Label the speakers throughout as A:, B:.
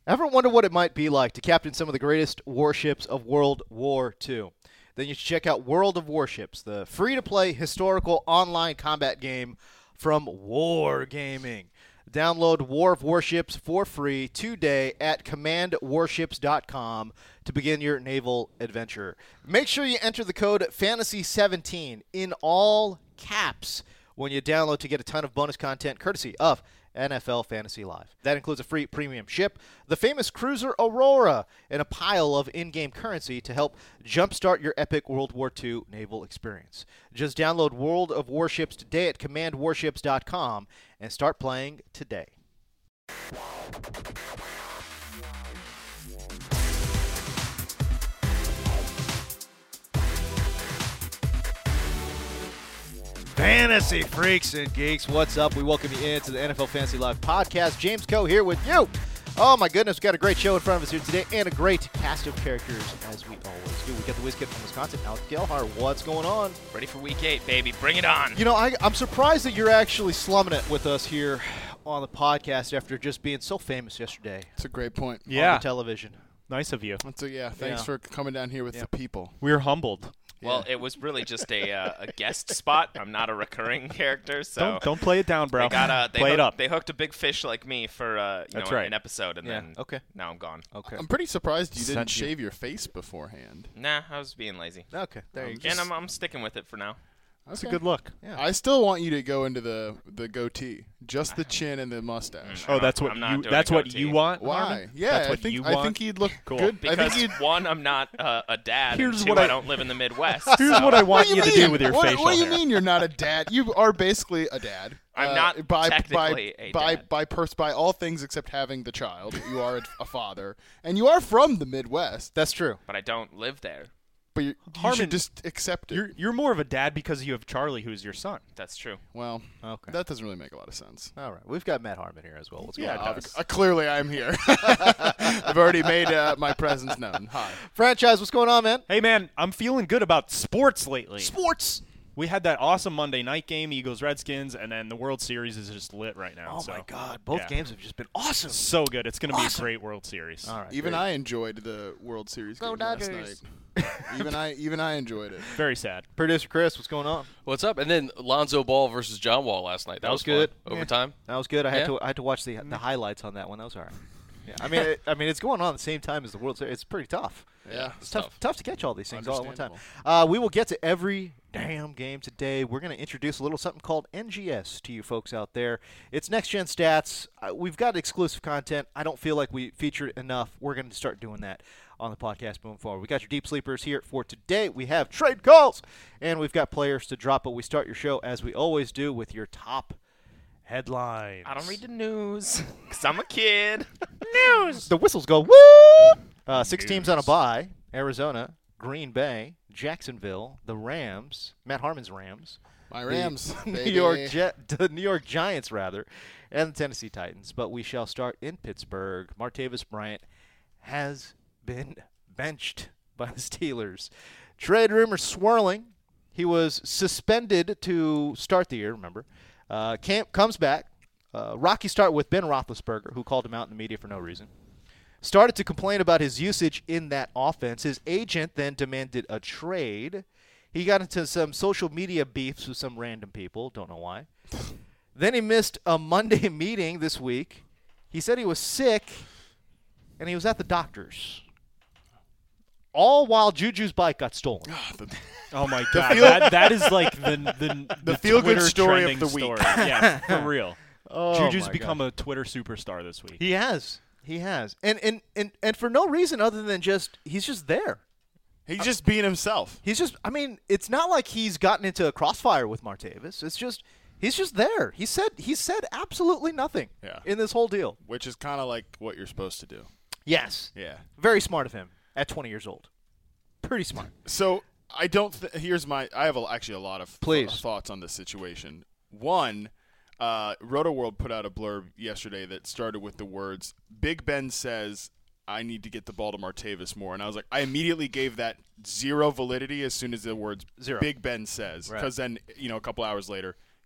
A: Ever wonder what it might be like to captain some of the greatest warships of World War II? Then you should check out World of Warships, the free-to-play historical online combat game from Wargaming. Download War of Warships for free today at commandwarships.com to begin your naval adventure. Make sure you enter the code FANTASY17 in all caps when you download to get a ton of bonus content courtesy of NFL Fantasy Live. That includes a free premium ship, the famous cruiser Aurora, and a pile of in-game currency to help jumpstart your epic World War II naval experience. Just download World of Warships today at commandwarships.com and start playing today. Fantasy freaks and geeks, what's up? We welcome you into the NFL Fantasy Live podcast. James Coe here with you. Oh my goodness, we've got a great show in front of us here today and a great cast of characters as we always do. We got the WizKid from Wisconsin, Alex Gelhar. What's going on?
B: Ready for week 8, baby. Bring it on.
A: You know, I'm surprised that you're actually slumming it with us here on the podcast after just being so famous yesterday.
C: That's a great point.
A: On the television.
D: Nice of you.
C: Thanks for coming down here with the people.
D: We're humbled.
B: Well, it was really just a guest spot. I'm not a recurring character, so
D: Don't play it down, bro. Play it up.
B: They hooked a big fish like me for an episode, and then now I'm gone.
A: Okay.
C: I'm pretty surprised you didn't
D: Sent you.
C: shave your face beforehand.
B: Nah, I was being lazy.
A: Okay, there you go.
B: And I'm sticking with it for now.
D: That's a good look.
A: Yeah.
C: I still want you to go into the goatee, just the chin and the mustache.
D: Oh, that's what
B: I'm not
D: you.
B: doing
D: That's
B: a
D: what
B: goatee.
D: you want.
C: Why?
D: Harmon?
C: Yeah,
D: That's
C: I
D: what
C: think
D: you
C: I
D: want?
C: think he'd look
D: Cool.
C: good. I
B: Because
C: think he'd.
B: one, I'm not a dad,
D: Here's
B: and two,
D: what
B: I
D: I-
B: don't live in the Midwest.
D: Here's
B: so
D: what I want
C: What
D: you
C: do
D: to do with your facial
C: What do you
D: hair.
C: mean you're not a dad? You are basically a dad.
B: I'm not technically a dad.
C: By all things except having the child. You are a father, and you are from the Midwest.
A: That's true.
B: But I don't live there.
C: But you
D: Harmon,
C: should just accept it.
D: You're more of a dad because you have Charlie, who's your son.
B: That's true.
C: Well,
A: Okay.
C: that doesn't really make a lot of sense.
A: All right. We've got Matt Harmon here as well. What's going
D: Yeah,
A: on?
D: it does.
C: Clearly, I'm here. I've already made my presence known. Hi.
A: Franchise, what's going on, man?
D: Hey, man, I'm feeling good about sports lately.
A: Sports.
D: We had that awesome Monday night game, Eagles-Redskins, and then the World Series is just lit right now.
A: Oh,
D: so.
A: my God. Both games have just been awesome.
D: So good. It's going to be
A: Awesome.
D: a great World Series.
A: All right.
C: Even I enjoyed the World Series
A: Go
C: game last
A: Dodgers.
C: night. even I enjoyed it.
D: Very sad.
A: Producer Chris, what's going on?
E: What's up? And then Lonzo Ball versus John Wall last night. That
A: was
E: fun.
A: good.
E: Overtime.
A: That was good. I had
E: Yeah.
A: to watch the highlights on that one. That was all right. Yeah. I mean, it's going on at the same time as the World Series. It's pretty tough.
C: Yeah.
A: It's tough to catch all these things all at one time.
C: Understandable.
A: We will get to every damn game today. We're going to introduce a little something called NGS to you folks out there. It's Next Gen Stats. We've got exclusive content. I don't feel like we featured enough. We're going to start doing that on the podcast moving forward. We got your deep sleepers here for today. We have trade calls, and we've got players to drop, but we start your show, as we always do, with your top headlines.
B: I don't read the news because I'm a kid.
A: The whistles go, woo! 6 teams on a bye. Arizona, Green Bay, Jacksonville, the Rams, Matt Harmon's Rams,
C: My Rams,
A: the
C: baby.
A: the New York Giants, rather, and the Tennessee Titans. But we shall start in Pittsburgh. Martavis Bryant has been benched by the Steelers. Trade rumors swirling. He was suspended to start the year, remember. Camp comes back. Rocky start with Ben Roethlisberger, who called him out in the media for no reason. Started to complain about his usage in that offense. His agent then demanded a trade. He got into some social media beefs with some random people. Don't know why. Then he missed a Monday meeting this week. He said he was sick, and he was at the doctor's. All while Juju's bike got stolen.
D: Oh, my God. That is like the
C: feel-good
D: Twitter
C: story of
D: trending
C: the week.
D: story. Yeah, for real.
A: Oh,
D: Juju's
A: my
D: become a Twitter superstar this week.
A: He has. He has. And for no reason other than he's just there.
C: He's just being himself.
A: He's just, I mean, it's not like he's gotten into a crossfire with Martavis. It's just, he's just there. He said absolutely nothing in this whole deal.
C: Which is kind of like what you're supposed to do.
A: Yes.
C: Yeah.
A: Very smart of him at 20 years old. Pretty smart.
C: So I don't. I have actually a lot of thoughts on this situation. One, Roto World put out a blurb yesterday that started with the words, "Big Ben says I need to get the ball to Martavis more," and I was like, I immediately gave that zero validity as soon as the words
A: Zero.
C: Big Ben says, because then a couple hours later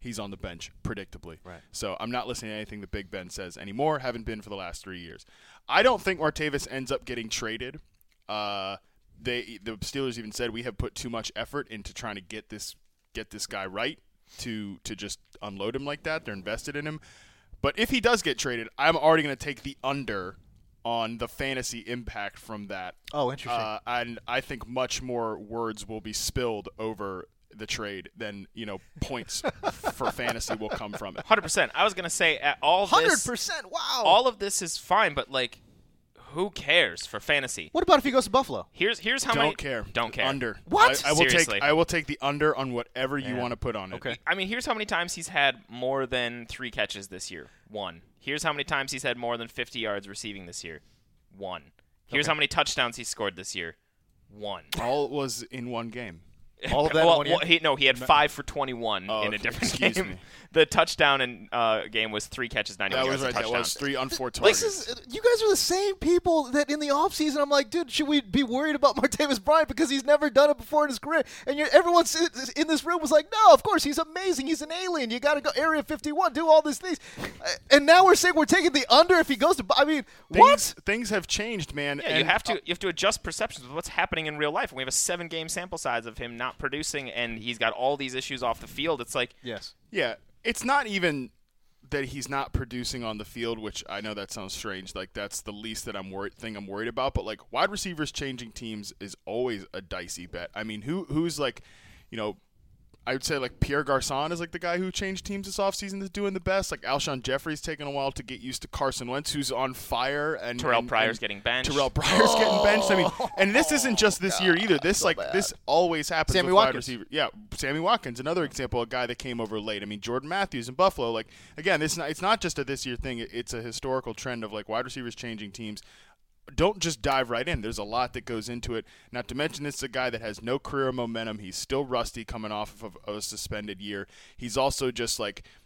C: he's on the bench, predictably.
A: Right.
C: So I'm not listening to anything that Big Ben says anymore. Haven't been for the last 3 years. I don't think Martavis ends up getting traded. The Steelers even said we have put too much effort into trying to get this guy right to just unload him like that. They're invested in him. But if he does get traded, I'm already going to take the under on the fantasy impact from that.
A: Oh, interesting.
C: And I think much more words will be spilled over the trade than, points for fantasy will come from it.
B: 100%. I was going to say all this
A: 100%. Wow.
B: all of this is fine, but who cares for fantasy?
A: What about if he goes to Buffalo?
B: Here's how many
C: Don't care. Under.
A: What?
C: I will take the under on whatever you want to put on it.
A: Okay.
B: I mean, here's how many times he's had more than 3 catches this year. 1. Here's how many times he's had more than 50 yards receiving this year. 1. Here's how many touchdowns he scored this year. 1.
C: All was in one game.
A: All of that in one year?
B: He had 5 for 21 in a different
C: excuse
B: game.
C: me.
B: The touchdown in game was 3 catches, 91
C: That
B: yards,
C: was
B: a
C: right.
B: touchdown.
C: That was 3 on 4 targets.
A: You guys are the same people that in the offseason I'm like, dude, should we be worried about Martavis Bryant because he's never done it before in his career? And everyone in this room was like, no, of course, he's amazing. He's an alien. You got to go Area 51, do all these things. And now we're saying we're taking the under if he goes to – I mean, what?
C: Things have changed, man.
B: Yeah, you have to adjust perceptions of what's happening in real life. And we have a 7-game sample size of him not producing, and he's got all these issues off the field. It's like –
A: Yes.
C: Yeah, it's not even that he's not producing on the field, which I know that sounds strange. Like, that's the least that I'm worried about. But, wide receivers changing teams is always a dicey bet. I mean, who's I would say Pierre Garçon is the guy who changed teams this offseason that's doing the best. Alshon Jeffrey's taken a while to get used to Carson Wentz, who's on fire, and
B: Terrell Pryor's getting benched.
C: Terrell Pryor's getting benched. I mean, and this isn't just this year either. This this always happens
A: Sammy
C: with
A: Watkins.
C: wide receiver. Yeah, Sammy Watkins, another example, a guy that came over late. I mean, Jordan Matthews in Buffalo. Again, it's not just a this year thing. It's a historical trend of wide receivers changing teams. Don't just dive right in. There's a lot that goes into it. Not to mention, this is a guy that has no career momentum. He's still rusty coming off of a suspended year. He's also just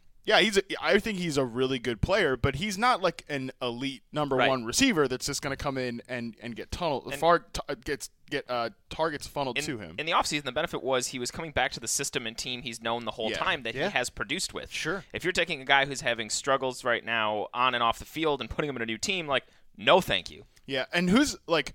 C: I think he's a really good player, but he's not an elite number one receiver that's just going to come in and get targets funneled to him.
B: In the offseason, the benefit was he was coming back to the system and team he's known the whole time that he has produced with.
A: Sure.
B: If you're taking a guy who's having struggles right now on and off the field and putting him in a new team, no thank you.
C: Yeah, and who's going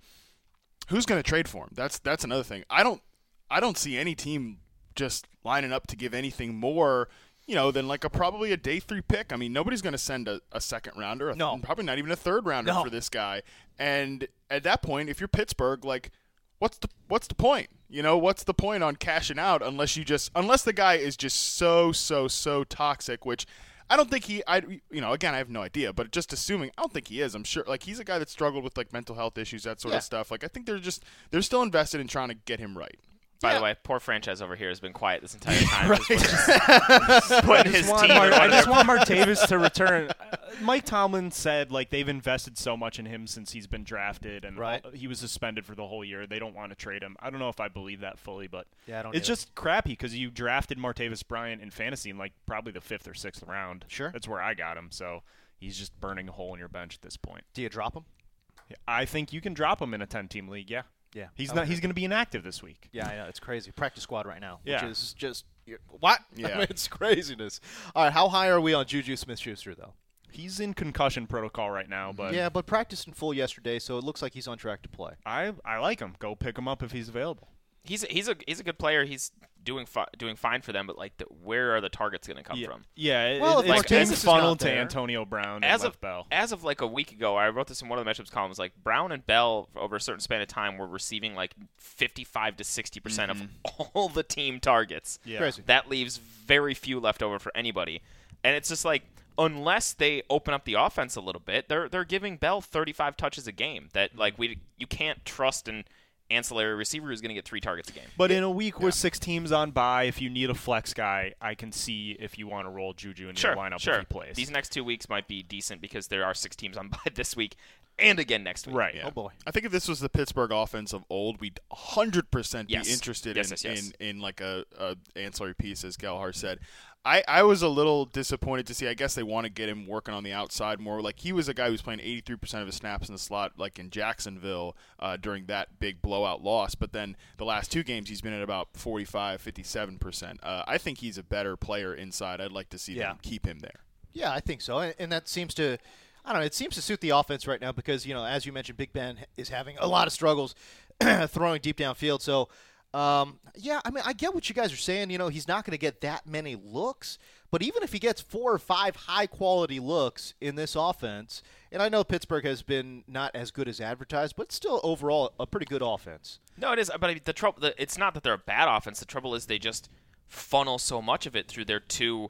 C: to trade for him? That's another thing. I don't see any team just lining up to give anything more, than probably a day 3 pick. I mean, nobody's going to send a second rounder, probably not even a third rounder for this guy. And at that point, if you're Pittsburgh, what's the point? What's the point on cashing out unless the guy is just so toxic, which I don't think again, I have no idea, but just assuming, I don't think he is. I'm sure, he's a guy that struggled with mental health issues, that sort of stuff. I think they're still invested in trying to get him right.
B: By the way, poor franchise over here has been quiet this entire time. Putting his team.
D: I just want Martavis to return. Mike Tomlin said they've invested so much in him since he's been drafted, and he was suspended for the whole year. They don't want to trade him. I don't know if I believe that fully, but it's just crappy because you drafted Martavis Bryant in fantasy in probably the 5th or 6th round.
A: Sure,
D: that's where I got him. So he's just burning a hole in your bench at this point.
A: Do you drop him?
D: I think you can drop him in a 10-team league. Yeah.
A: Yeah,
D: he's not. He's going to be inactive this week.
A: Yeah, I know, it's crazy. Practice squad right now,
D: which
A: is just what?
C: Yeah,
A: I mean, it's craziness. All right, how high are we on Juju Smith-Schuster though?
D: He's in concussion protocol right now, but
A: but practiced in full yesterday, so it looks like he's on track to play.
D: I like him. Go pick him up if he's available.
B: He's a good player. He's doing fine for them, but where are the targets going to come from?
D: Yeah,
A: well,
D: it's being funneled to Antonio Brown and Bell.
B: As of a week ago, I wrote this in one of the matchups columns. Brown and Bell over a certain span of time were receiving 55 to 60% of all the team targets.
D: Yeah.
A: Crazy.
B: That leaves very few left over for anybody, and it's just unless they open up the offense a little bit, they're giving Bell 35 touches a game. That you can't trust an ancillary receiver who's going to get 3 targets a game.
D: But in a week where 6 teams on bye, if you need a flex guy, I can see if you want to roll Juju in your lineup if he plays.
B: These next 2 weeks might be decent because there are 6 teams on bye this week and again next week.
D: Right.
C: Yeah.
A: Oh boy.
C: I think if this was the Pittsburgh offense of old, we'd 100% be interested
B: in
C: a ancillary piece, as Gallagher said. I was a little disappointed to see. I guess they want to get him working on the outside more. Like, he was a guy who was playing 83% of his snaps in the slot, like in Jacksonville during that big blowout loss. But then the last 2 games, he's been at about 45, 57%. I think he's a better player inside. I'd like to see them keep him there.
A: Yeah, I think so. And that seems to, I don't know, it seems to suit the offense right now because, as you mentioned, Big Ben is having a lot of struggles throwing deep downfield. So, I get what you guys are saying. He's not going to get that many looks, but even if he gets 4 or 5 high-quality looks in this offense, and I know Pittsburgh has been not as good as advertised, but still overall a pretty good offense.
B: No, it is. But the trouble, it's not that they're a bad offense. The trouble is they just funnel so much of it through their 2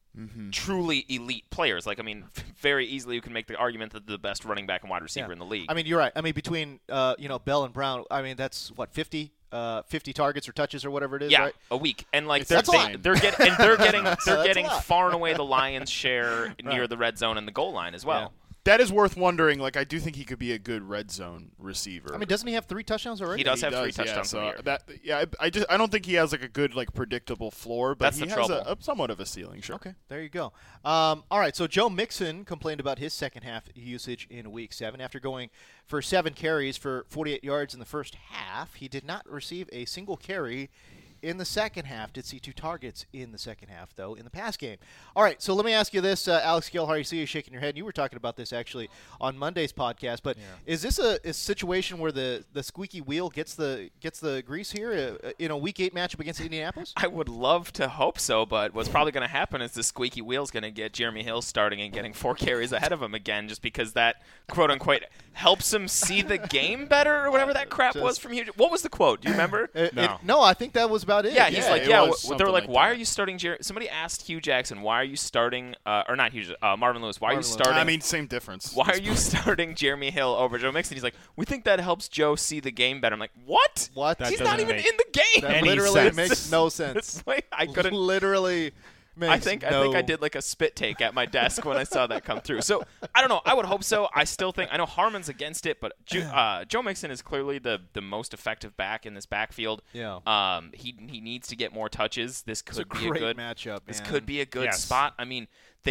B: truly elite players. Like, very easily you can make the argument that they're the best running back and wide receiver in the league.
A: You're right. Between Bell and Brown, that's what 50 targets or touches or whatever it is, right?
B: A week. And like
A: that's
B: they're getting far and away the lion's share near the red zone and the goal line as well.
A: Yeah.
C: That is worth wondering. Like, I do think he could be a good red zone receiver.
A: Doesn't he have 3 touchdowns already?
B: He does have 3 touchdowns in the year.
C: I don't think he has like a good predictable floor, but
B: that's
C: he
B: has
C: a somewhat of a ceiling. Sure.
A: Okay, there you go. All right, so Joe Mixon complained about his second half usage in Week 7 after going for 7 carries for 48 yards in the first half. He did not receive a single carry in the second half. Did see 2 targets in the second half, though, in the pass game. All right, so let me ask you this, Alex Gilhart. You see you shaking your head. You were talking about this, actually, on Monday's podcast. But is this a situation where the squeaky wheel gets the grease here in a Week 8 matchup against Indianapolis?
B: I would love to hope so, but what's probably going to happen is the squeaky wheel's going to get Jeremy Hill starting and getting 4 carries ahead of him again, just because that, quote-unquote, helps him see the game better or whatever that crap was from Hugh. What was the quote? Do you remember?
A: No, I think that was about it.
B: Yeah, he's like, they were like, why
C: that.
B: are you starting somebody asked Hugh Jackson, why are you starting, or not Hugh, Marvin Lewis, why are you starting?
C: Same difference.
B: Why are you starting Jeremy Hill over Joe Mixon? He's like, we think that helps Joe see the game better. I'm like, what?
A: He's
B: not even in the game.
A: That literally makes no sense.
B: I couldn't.
A: Literally
B: I think I did like a spit take at my desk when I saw that come through. So I don't know. I would hope so. I still think I know Harmon's against it, but Joe Mixon is clearly the most effective back in this backfield.
A: Yeah.
B: He needs to get more touches. This could be
A: a
B: good
A: matchup.
B: This could be a good spot. The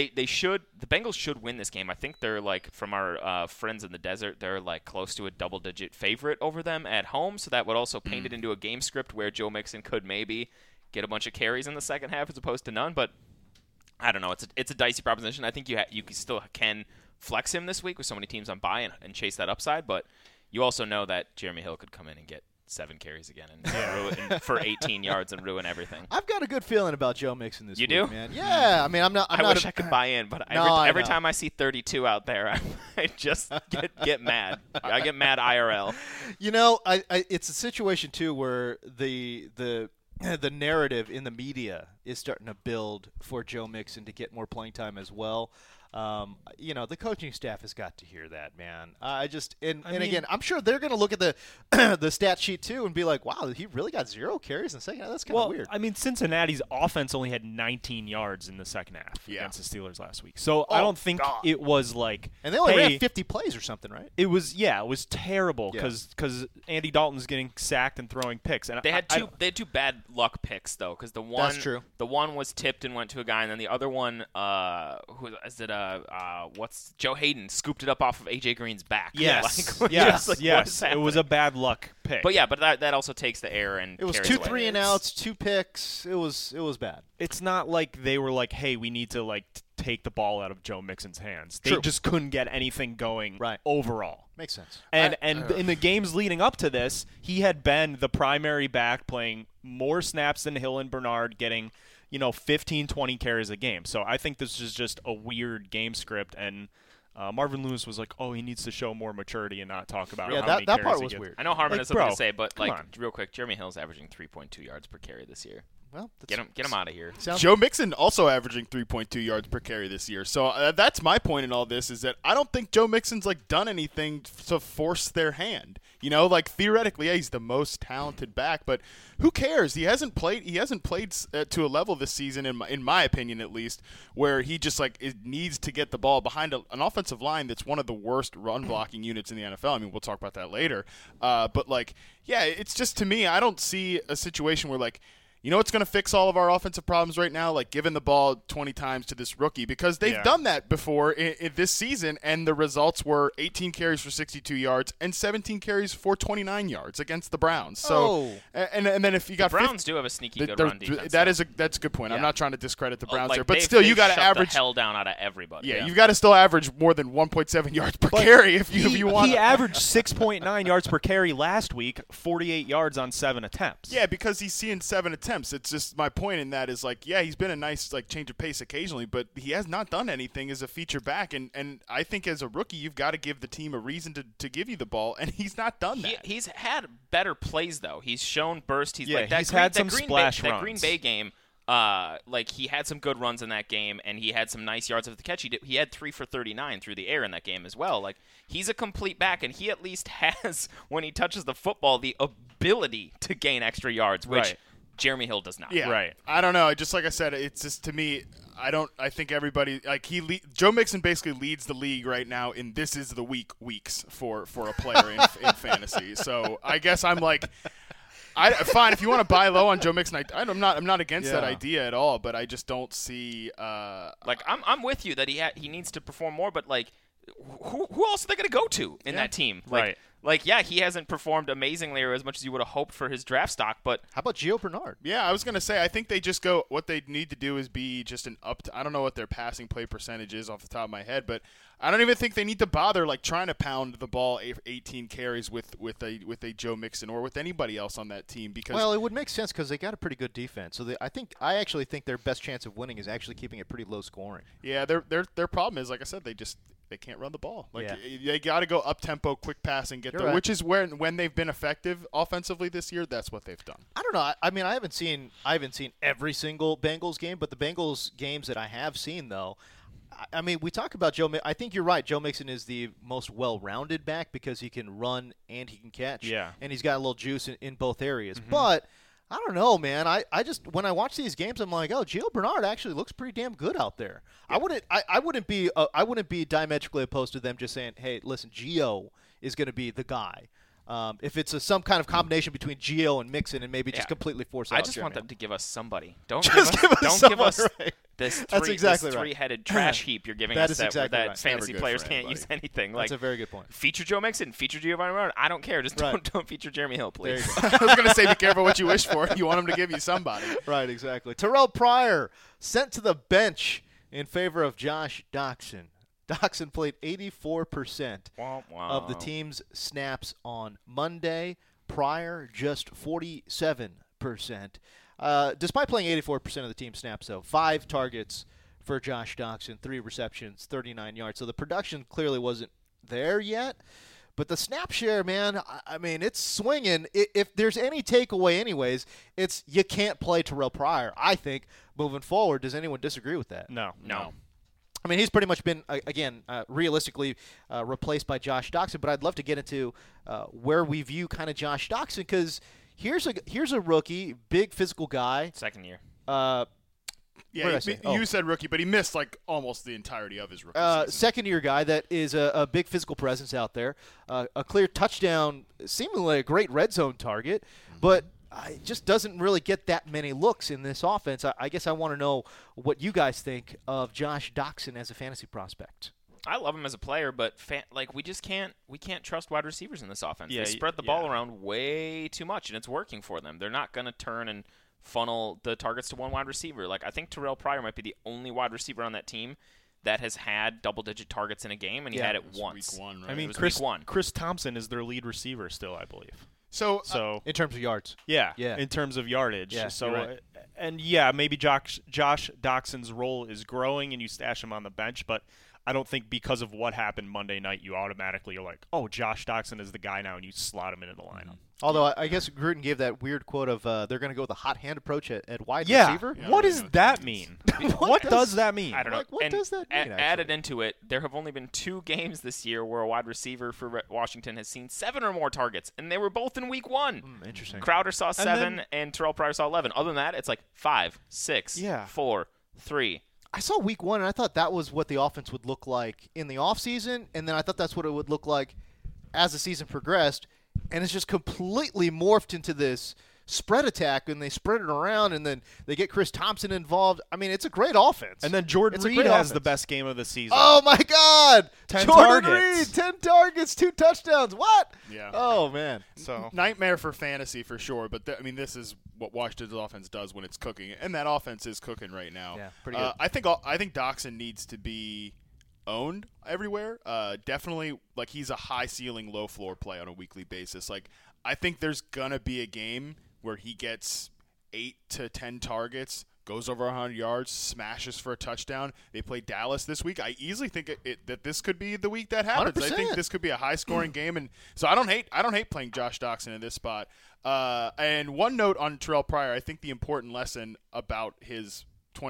B: Bengals should win this game. I think they're like, from our friends in the desert, they're like close to a double-digit favorite over them at home. So that would also paint it into a game script where Joe Mixon could maybe get a bunch of carries in the second half as opposed to none. But I don't know. It's a dicey proposition. I think you still can flex him this week with so many teams on bye and chase that upside. But you also know that Jeremy Hill could come in and get 7 carries again and for 18 yards and ruin everything.
A: I've got a good feeling about Joe Mixon this week.
B: You do?
A: Man. Yeah.
B: I wish I could buy in, but every time I see 32 out there, I just get mad. I get mad IRL.
A: It's a situation too where the narrative in the media is starting to build for Joe Mixon to get more playing time as well. The coaching staff has got to hear that, man. Again, I'm sure they're going to look at the stat sheet too and be like, "Wow, he really got 0 carries in the second half. That's kind of weird."
D: Cincinnati's offense only had 19 yards in the second half against the Steelers last week. So I don't think it was like,
A: and they only ran 50 plays or something, right?
D: It was terrible because Andy Dalton's getting sacked and throwing picks, and
B: they had two bad luck picks though, because the one was tipped and went to a guy, and then the other one, Joe Hayden scooped it up off of AJ Green's back.
D: Yes,
B: yes.
D: It was a bad luck pick.
B: But that also takes the air and
A: it was 2 3-and-outs, 2 picks. It was bad.
D: It's not like they were like, hey, we need to take the ball out of Joe Mixon's hands. They just couldn't get anything going overall.
A: Makes sense.
D: And in the games leading up to this, he had been the primary back, playing more snaps than Hill and Bernard, getting 15, 20 carries a game. So I think this is just a weird game script, and Marvin Lewis was like, oh, he needs to show more maturity and not talk about how many
A: that
D: carries
A: part
D: he
A: was
D: gets.
A: weird.
B: I know Harmon has something to say, but
D: real
B: quick, Jeremy Hill's averaging 3.2 yards per carry this year.
A: Well,
B: get him out of here.
C: Joe Mixon also averaging 3.2 yards per carry this year. So that's my point in all this, is that I don't think Joe Mixon's done anything to force their hand. Theoretically, he's the most talented back, but who cares? He hasn't played to a level this season, in my opinion at least, where he just needs to get the ball behind an offensive line that's one of the worst run blocking units in the NFL. I mean, we'll talk about that later. But it's just, to me, I don't see a situation where you know what's going to fix all of our offensive problems right now? Like giving the ball 20 times to this rookie, because they've done that before in this season, and the results were 18 carries for 62 yards and 17 carries for 29 yards against the Browns. So, and then if you got
B: the Browns do have a sneaky good run defense.
C: That's a good point. I'm not trying to discredit the Browns there, but still, you got to average
B: the hell down out of everybody.
C: Yeah, you've got to still average more than 1.7 yards per carry if you want.
D: He averaged 6.9 yards per carry last week, 48 yards on 7 attempts.
C: Yeah, because he's seeing 7 attempts. It's just my point in that is like, yeah, he's been a nice like change of pace occasionally, but he has not done anything as a feature back. And I think as a rookie, you've got to give the team a reason to give you the ball, and he's not done that.
B: He's had better plays though. He's shown burst. He's
D: had some splash runs.
B: That Green Bay game. Like he had some good runs in that game, and he had some nice yards of the catch. He had 3 for 39 through the air in that game as well. Like he's a complete back, and he at least has, when he touches the football, the ability to gain extra yards, which Jeremy Hill does not.
C: Yeah, I don't know. Just like I said, it's just to me. I think everybody like Joe Mixon basically leads the league right now in this is the weeks for a player in fantasy. So I guess I'm like. Fine, if you want to buy low on Joe Mixon, I'm not against that idea at all. But I just don't see.
B: I'm with you that he needs to perform more. But like, who else are they going to go to in that team? Like, he hasn't performed amazingly or as much as you would have hoped for his draft stock. But
A: how about Gio Bernard?
C: Yeah, I was going to say, I think they just go. What they need to do is be just I don't know what their passing play percentage is off the top of my head, but I don't even think they need to bother like trying to pound the ball 18 carries with a Joe Mixon or with anybody else on that team, because
A: it would make sense because they got a pretty good defense. So I actually think their best chance of winning is actually keeping it pretty low scoring.
C: Yeah, their problem is, like I said, they can't run the ball. Like they got to go up tempo, quick pass, and get there, which is when they've been effective offensively this year. That's what they've done.
A: I don't know. I mean, I haven't seen every single Bengals game, but the Bengals games that I have seen, though, I mean, we talk about Joe. I think you're right. Joe Mixon is the most well-rounded back because he can run and he can catch.
D: Yeah,
A: and he's got a little juice in both areas. Mm-hmm. But I don't know, man. I just when I watch these games, I'm like, oh, Gio Bernard actually looks pretty damn good out there. Yeah. I wouldn't be diametrically opposed to them just saying, hey, listen, Gio is going to be the guy. If it's some kind of combination between Gio and Mixon, and maybe just completely force out.
B: I just want them to give us somebody. Don't give us this three-headed trash heap you're giving us that fantasy players can't use anything.
A: That's a very good point.
B: Feature Joe Mixon, feature Giovanni Bernard. I don't care. Just don't feature Jeremy Hill, please.
C: I was going to say, be careful what you wish for. You want him to give you somebody.
A: Right, exactly. Terrell Pryor sent to the bench in favor of Josh Doctson. Doctson played 84% of the team's snaps on Monday. Pryor, just 47%. Despite playing 84% of the team's snaps, though, 5 targets for Josh Doctson, 3 receptions, 39 yards. So the production clearly wasn't there yet. But the snap share, man, I mean, it's swinging. If there's any takeaway anyways, it's you can't play Terrell Pryor, I think, moving forward. Does anyone disagree with that?
D: No.
A: I mean, he's pretty much been, realistically replaced by Josh Doctson, but I'd love to get into where we view kind of Josh Doctson, because here's a rookie, big physical guy.
B: Second year.
C: You said rookie, but he missed like almost the entirety of his rookie season.
A: Second-year guy that is a big physical presence out there, a clear touchdown, seemingly a great red zone target, but it just doesn't really get that many looks in this offense. I guess I want to know what you guys think of Josh Doctson as a fantasy prospect.
B: I love him as a player, but we can't trust wide receivers in this offense. They spread the ball around way too much, and it's working for them. They're not going to turn and funnel the targets to one wide receiver. Like, I think Terrell Pryor might be the only wide receiver on that team that has had double-digit targets in a game, and he had it once.
C: Week 1, right?
D: I mean, Chris Thompson is their lead receiver still, I believe.
A: So in terms of yards,
D: in terms of yardage.
A: Right.
D: Maybe Josh Doctson's role is growing, and you stash him on the bench, but I don't think because of what happened Monday night, you automatically are like, oh, Josh Doctson is the guy now, and you slot him into the lineup.
A: Although I guess Gruden gave that weird quote of they're going to go with a hot hand approach at wide receiver.
D: Yeah. What does that mean? What does that mean?
B: I don't know.
A: What does that mean?
B: Added into it, there have only been 2 games this year where a wide receiver for Washington has seen 7 or more targets, and they were both in week 1.
A: Interesting.
B: Crowder saw 7, and Terrell Pryor saw 11. Other than that, it's like 5, 6, 4, 3.
A: I saw week 1, and I thought that was what the offense would look like in the offseason, and then I thought that's what it would look like as the season progressed, and it's just completely morphed into this spread attack, and they spread it around, and then they get Chris Thompson involved. I mean, it's a great offense.
D: And then Jordan Reed has the best game of the season.
A: Oh, my God.
D: 10
A: Jordan
D: targets.
A: Reed, 10 targets, 2 touchdowns. What?
C: Yeah.
A: Oh, man.
C: So nightmare for fantasy for sure, but this is what Washington's offense does when it's cooking, and that offense is cooking right now.
A: Yeah, pretty good.
C: I think Doxson needs to be owned everywhere. Definitely, like, he's a high ceiling, low floor play on a weekly basis. Like, I think there's gonna be a game where he gets 8 to 10 targets, goes over 100 yards, smashes for a touchdown. They play Dallas this week. I easily think that this could be the week that happens.
A: 100%.
C: I think this could be a high scoring game, and so I don't hate playing Josh Doxson in this spot. And one note on Terrell Pryor, I think the important lesson about his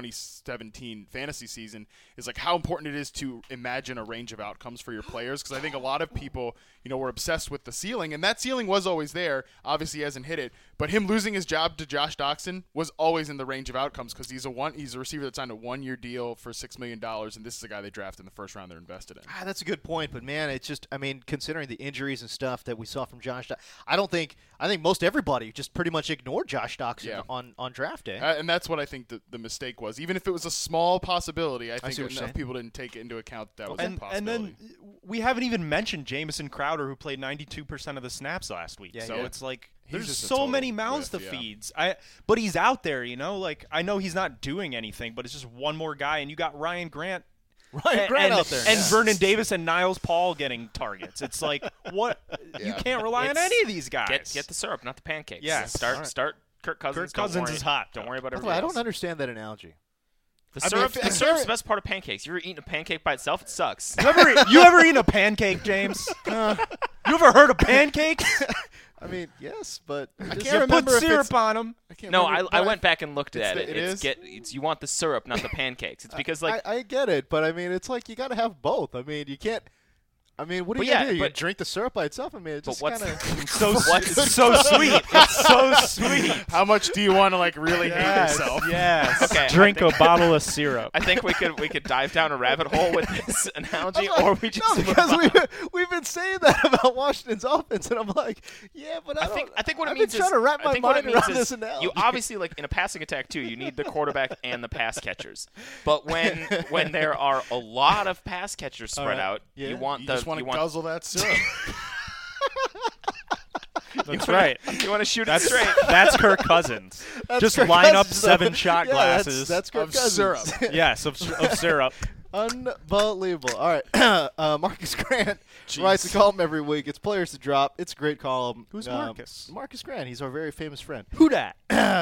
C: 2017 fantasy season is like how important it is to imagine a range of outcomes for your players, because I think a lot of people, were obsessed with the ceiling, and that ceiling was always there. Obviously, he hasn't hit it, but him losing his job to Josh Doxson was always in the range of outcomes because he's a receiver that signed a 1-year deal for $6 million, and this is a guy they drafted in the first round they're invested in.
A: That's a good point, but man, it's just, considering the injuries and stuff that we saw from Josh, I think most everybody just pretty much ignored Josh Doxson on draft day.
C: And that's what I think the mistake was. Even if it was a small possibility, I think enough people didn't take it into account that was a possibility.
D: And then we haven't even mentioned Jamison Crowder, who played 92% of the snaps last week. It's like there's so many mouths to feed. But he's out there, Like, I know he's not doing anything, but it's just one more guy, and you got Ryan Grant
A: out there.
D: And Vernon Davis and Niles Paul getting targets. It's like, what? You can't rely on any of these guys.
B: Get the syrup, not the pancakes.
D: Yeah.
B: Start Kirk Cousins.
D: Kirk Cousins is hot.
B: Don't worry about everything else.
A: I don't understand that analogy.
B: The syrup's the best part of pancakes. You ever eaten a pancake by itself? It sucks.
D: You ever eaten a pancake, James? You ever heard of pancakes?
A: Yes, but
C: I can't remember
D: put syrup on them.
B: I went back and looked at it.
C: It's
B: you want the syrup, not the pancakes. It's because
A: I get it, but it's like you got to have both. You can't. What are you gonna do? You drink the syrup by itself? It's just kind of
D: it's so sweet. It's so sweet.
C: How much do you want to really hate yourself?
D: Yes.
B: Okay,
D: drink a bottle of syrup.
B: I think we could dive down a rabbit hole with this analogy, or we just
A: because we've been saying that about Washington's offense, and I'm like, yeah, but I
B: think what it
A: I've
B: means
A: been trying to wrap my mind around this analogy.
B: You obviously, in a passing attack too, you need the quarterback and the pass catchers. But when there are a lot of pass catchers spread out, you want
C: to guzzle that syrup.
D: That's right.
B: You want to shoot it straight.
D: That's Kirk Cousins. Just
A: Kirk
D: line up
A: Cousins.
D: 7 shot glasses.
A: That's Kirk
C: of
A: Cousins.
C: syrup.
D: Yes, of syrup.
A: Unbelievable. All right. Marcus Grant writes a column every week. It's Players to Drop. It's a great column.
D: Who's Marcus?
A: Marcus Grant. He's our very famous friend.
D: Who dat?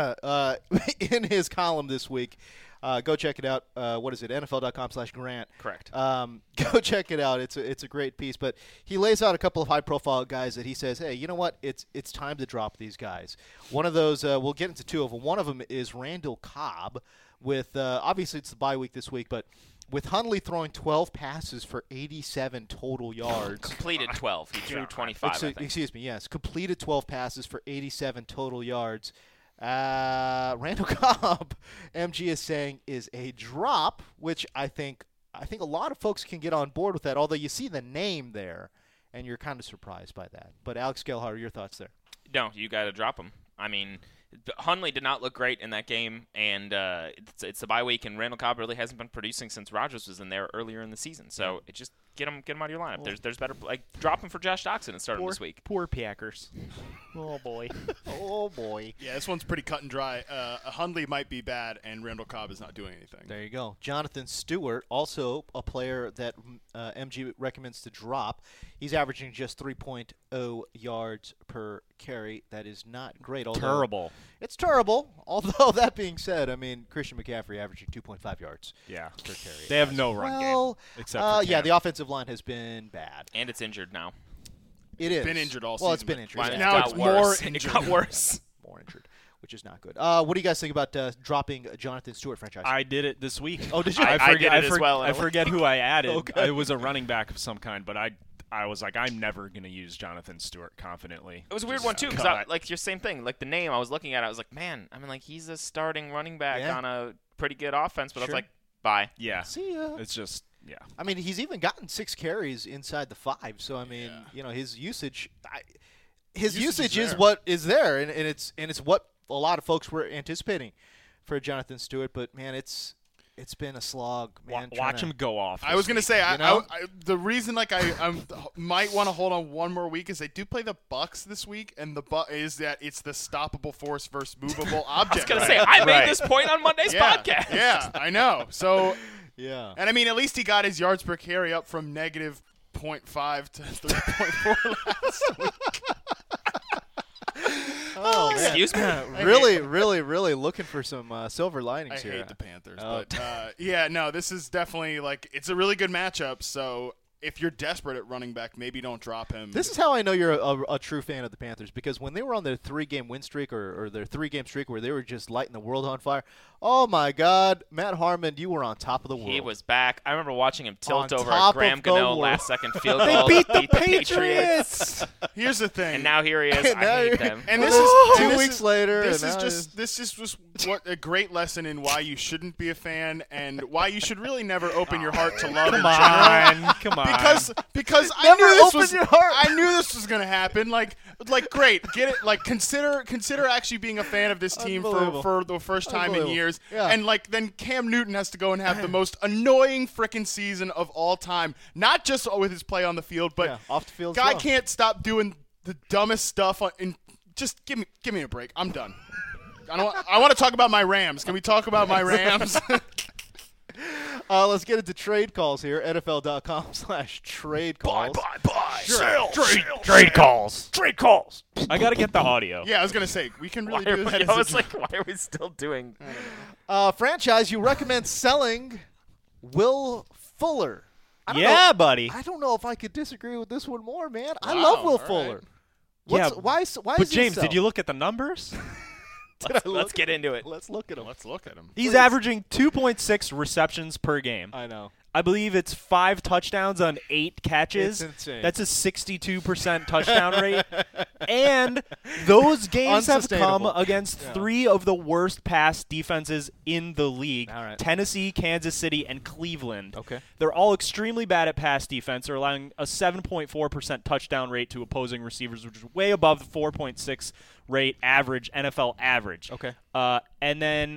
A: In his column this week, go check it out. What is it? NFL.com/Grant.
B: Correct.
A: Go check it out. It's a great piece. But he lays out a couple of high-profile guys that he says, hey, you know what? It's time to drop these guys. One of those, we'll get into 2 of them. One of them is Randall Cobb with, obviously it's the bye week this week, but with Hundley throwing 12 passes for 87 total yards.
B: Completed 12. He threw 25, I think.
A: Excuse me, yes. Completed 12 passes for 87 total yards. Randall Cobb, MG is saying, is a drop, which I think a lot of folks can get on board with that, although you see the name there, and you're kind of surprised by that. But Alex Gelhar, your thoughts there?
B: No, you got to drop him. Hundley did not look great in that game, and it's the bye week, and Randall Cobb really hasn't been producing since Rodgers was in there earlier in the season. So it just get him out of your lineup. There's better drop him for Josh Doxson and start him this week.
D: Poor Packers. Oh boy.
A: Oh boy.
C: Yeah, this one's pretty cut and dry. Hundley might be bad, and Randall Cobb is not doing anything.
A: There you go. Jonathan Stewart, also a player that MG recommends to drop. He's averaging just 3.0 yards per carry. That is not great.
D: Terrible.
A: It's terrible. Although, that being said, Christian McCaffrey averaging 2.5 yards per carry.
D: They have no run game. Except for
A: the offensive line has been bad.
B: And it's injured now.
A: It is.
C: Been injured all season.
A: Well, it's been injured.
C: Now it's more injured.
B: It got worse.
A: More injured, which is not good. What do you guys think about dropping Jonathan Stewart franchise?
D: I did it this week.
A: Oh, did you?
B: I did it as well.
D: I forget who I added.
A: Okay.
D: It was a running back of some kind, but I was like, I'm never going to use Jonathan Stewart confidently.
B: It was a weird one, too, because your same thing. The name I was looking at, I was like, man, he's a starting running back on a pretty good offense, but I was like, bye.
D: Yeah.
A: See ya.
D: It's just, yeah.
A: He's even gotten 6 carries inside the 5, so, his usage, his usage is what is there, and it's what a lot of folks were anticipating for Jonathan Stewart. But man, it's been a slog, man.
D: Watch him go off.
C: I was going to say, the reason I might want to hold on one more week is they do play the Bucs this week, and is that it's the stoppable force versus movable object.
B: I was going to say, I made this point on Monday's podcast.
C: Yeah, I know. So,
A: yeah.
C: And I mean, at least he got his yards per carry up from negative 0.5 to 3.4 last week.
A: Oh, man.
B: Excuse me?
A: Really looking for some silver linings here.
C: I hate the Panthers. But, this is definitely, it's a really good matchup, so if you're desperate at running back, maybe don't drop him.
A: This is how I know you're a true fan of the Panthers, because when they were on their 3-game win streak or their 3-game streak where they were just lighting the world on fire, oh, my God, Matt Harmon, you were on top of the world.
B: He was back. I remember watching him tilt over a Graham Gano last-second field goal.
A: They beat the Patriots.
C: Here's the thing.
B: And now here he is. I hate them.
C: And this is
A: 2 weeks later.
C: This is just what a great lesson in why you shouldn't be a fan and why you should really never open your heart to love in general.
D: Come on.
C: Because I knew this was going to happen. Like great, get it. Consider actually being a fan of this team for the first time in years.
A: Yeah.
C: And then Cam Newton has to go and have the most annoying freaking season of all time. Not just with his play on the field, but
A: off the field.
C: Guy can't stop doing the dumbest stuff. Just give me a break. I'm done. I want to talk about my Rams. Can we talk about my Rams?
A: Let's get into trade calls here. NFL.com/trade calls.
C: Buy.
A: Sell.
D: Trade calls. Trade calls. I got to get the audio.
C: Yeah, I was going to say, we can really do that.
B: I was like, why are we still doing?
A: Franchise, you recommend selling Will Fuller.
D: Buddy.
A: I don't know if I could disagree with this one more, man. I love Will Fuller.
D: Right.
A: Why
D: but
A: is
D: James,
A: he
D: did you look at the numbers?
B: Let's get into it.
A: Let's look at him.
D: He's averaging 2.6 receptions per game.
A: I know.
D: I believe it's 5 touchdowns on 8 catches.
A: It's insane.
D: That's a 62% touchdown rate. And those games have come against 3 of the worst pass defenses in the league.
A: All right.
D: Tennessee, Kansas City, and Cleveland.
A: Okay.
D: They're all extremely bad at pass defense. They're allowing a 7.4% touchdown rate to opposing receivers, which is way above the 4.6 rate average, NFL average.
A: Okay.
D: And then,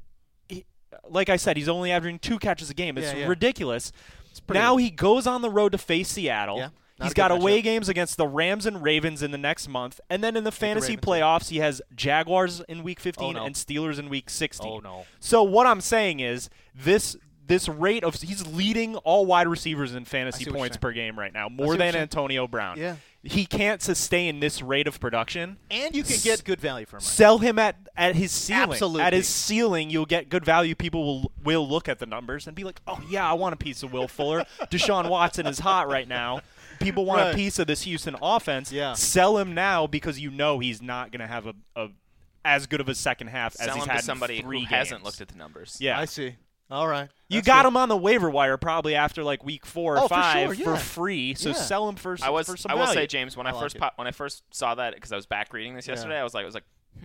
D: like I said, he's only averaging 2 catches a game. It's ridiculous. Now he goes on the road to face Seattle.
A: Yeah,
D: he's got away games against the Rams and Ravens in the next month. And then in the fantasy playoffs, he has Jaguars in Week 15 and Steelers in Week 16.
A: Oh, no.
D: So what I'm saying is this rate of – he's leading all wide receivers in fantasy points per game right now, more than Antonio Brown.
A: Yeah.
D: He can't sustain this rate of production.
A: And you can get good value from him.
D: Sell him at his ceiling.
A: Absolutely.
D: At his ceiling, you'll get good value. People will look at the numbers and be like, oh, yeah, I want a piece of Will Fuller. Deshaun Watson is hot right now. People want a piece of this Houston offense.
A: Yeah.
D: Sell him now because you know he's not going to have a as good of a second half as he's had
B: to somebody
D: in 3
B: who
D: games.
B: hasn't looked at the numbers.
D: Yeah.
A: I see. All right.
D: You got him on the waiver wire probably after week 4 or 5
A: for
D: free. So sell him for some value.
B: I will say, James, when I first saw that, because I was back reading this yesterday, I was like,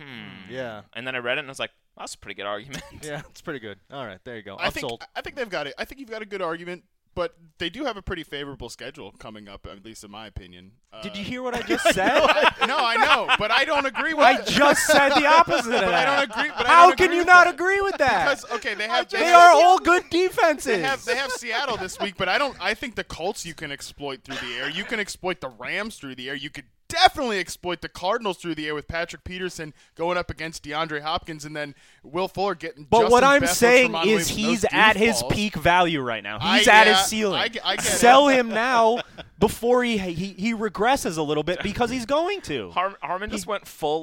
A: Yeah.
B: And then I read it and I was like, that's a pretty good argument.
A: Yeah, it's pretty good. All right, there you go.
C: I think they've got it. I think you've got a good argument, but they do have a pretty favorable schedule coming up, at least in my opinion.
D: Did you hear what I just said?
C: No, I know, but I don't agree with
D: I just said the opposite of that.
C: I don't agree.
D: How can you not agree with that?
C: Because
D: they are all good defenses.
C: They have Seattle this week, but I think the Colts you can exploit through the air. You can exploit the Rams through the air. You could definitely exploit the Cardinals through the air with Patrick Peterson going up against DeAndre Hopkins and then Will Fuller getting.
D: But
C: Justin
D: what I'm
C: Bethel,
D: saying
C: Tramon
D: is he's at his peak value right now. He's
C: at
D: his ceiling.
C: I get
D: Sell him now before he regresses a little bit because he's going to.
B: Harmon just went full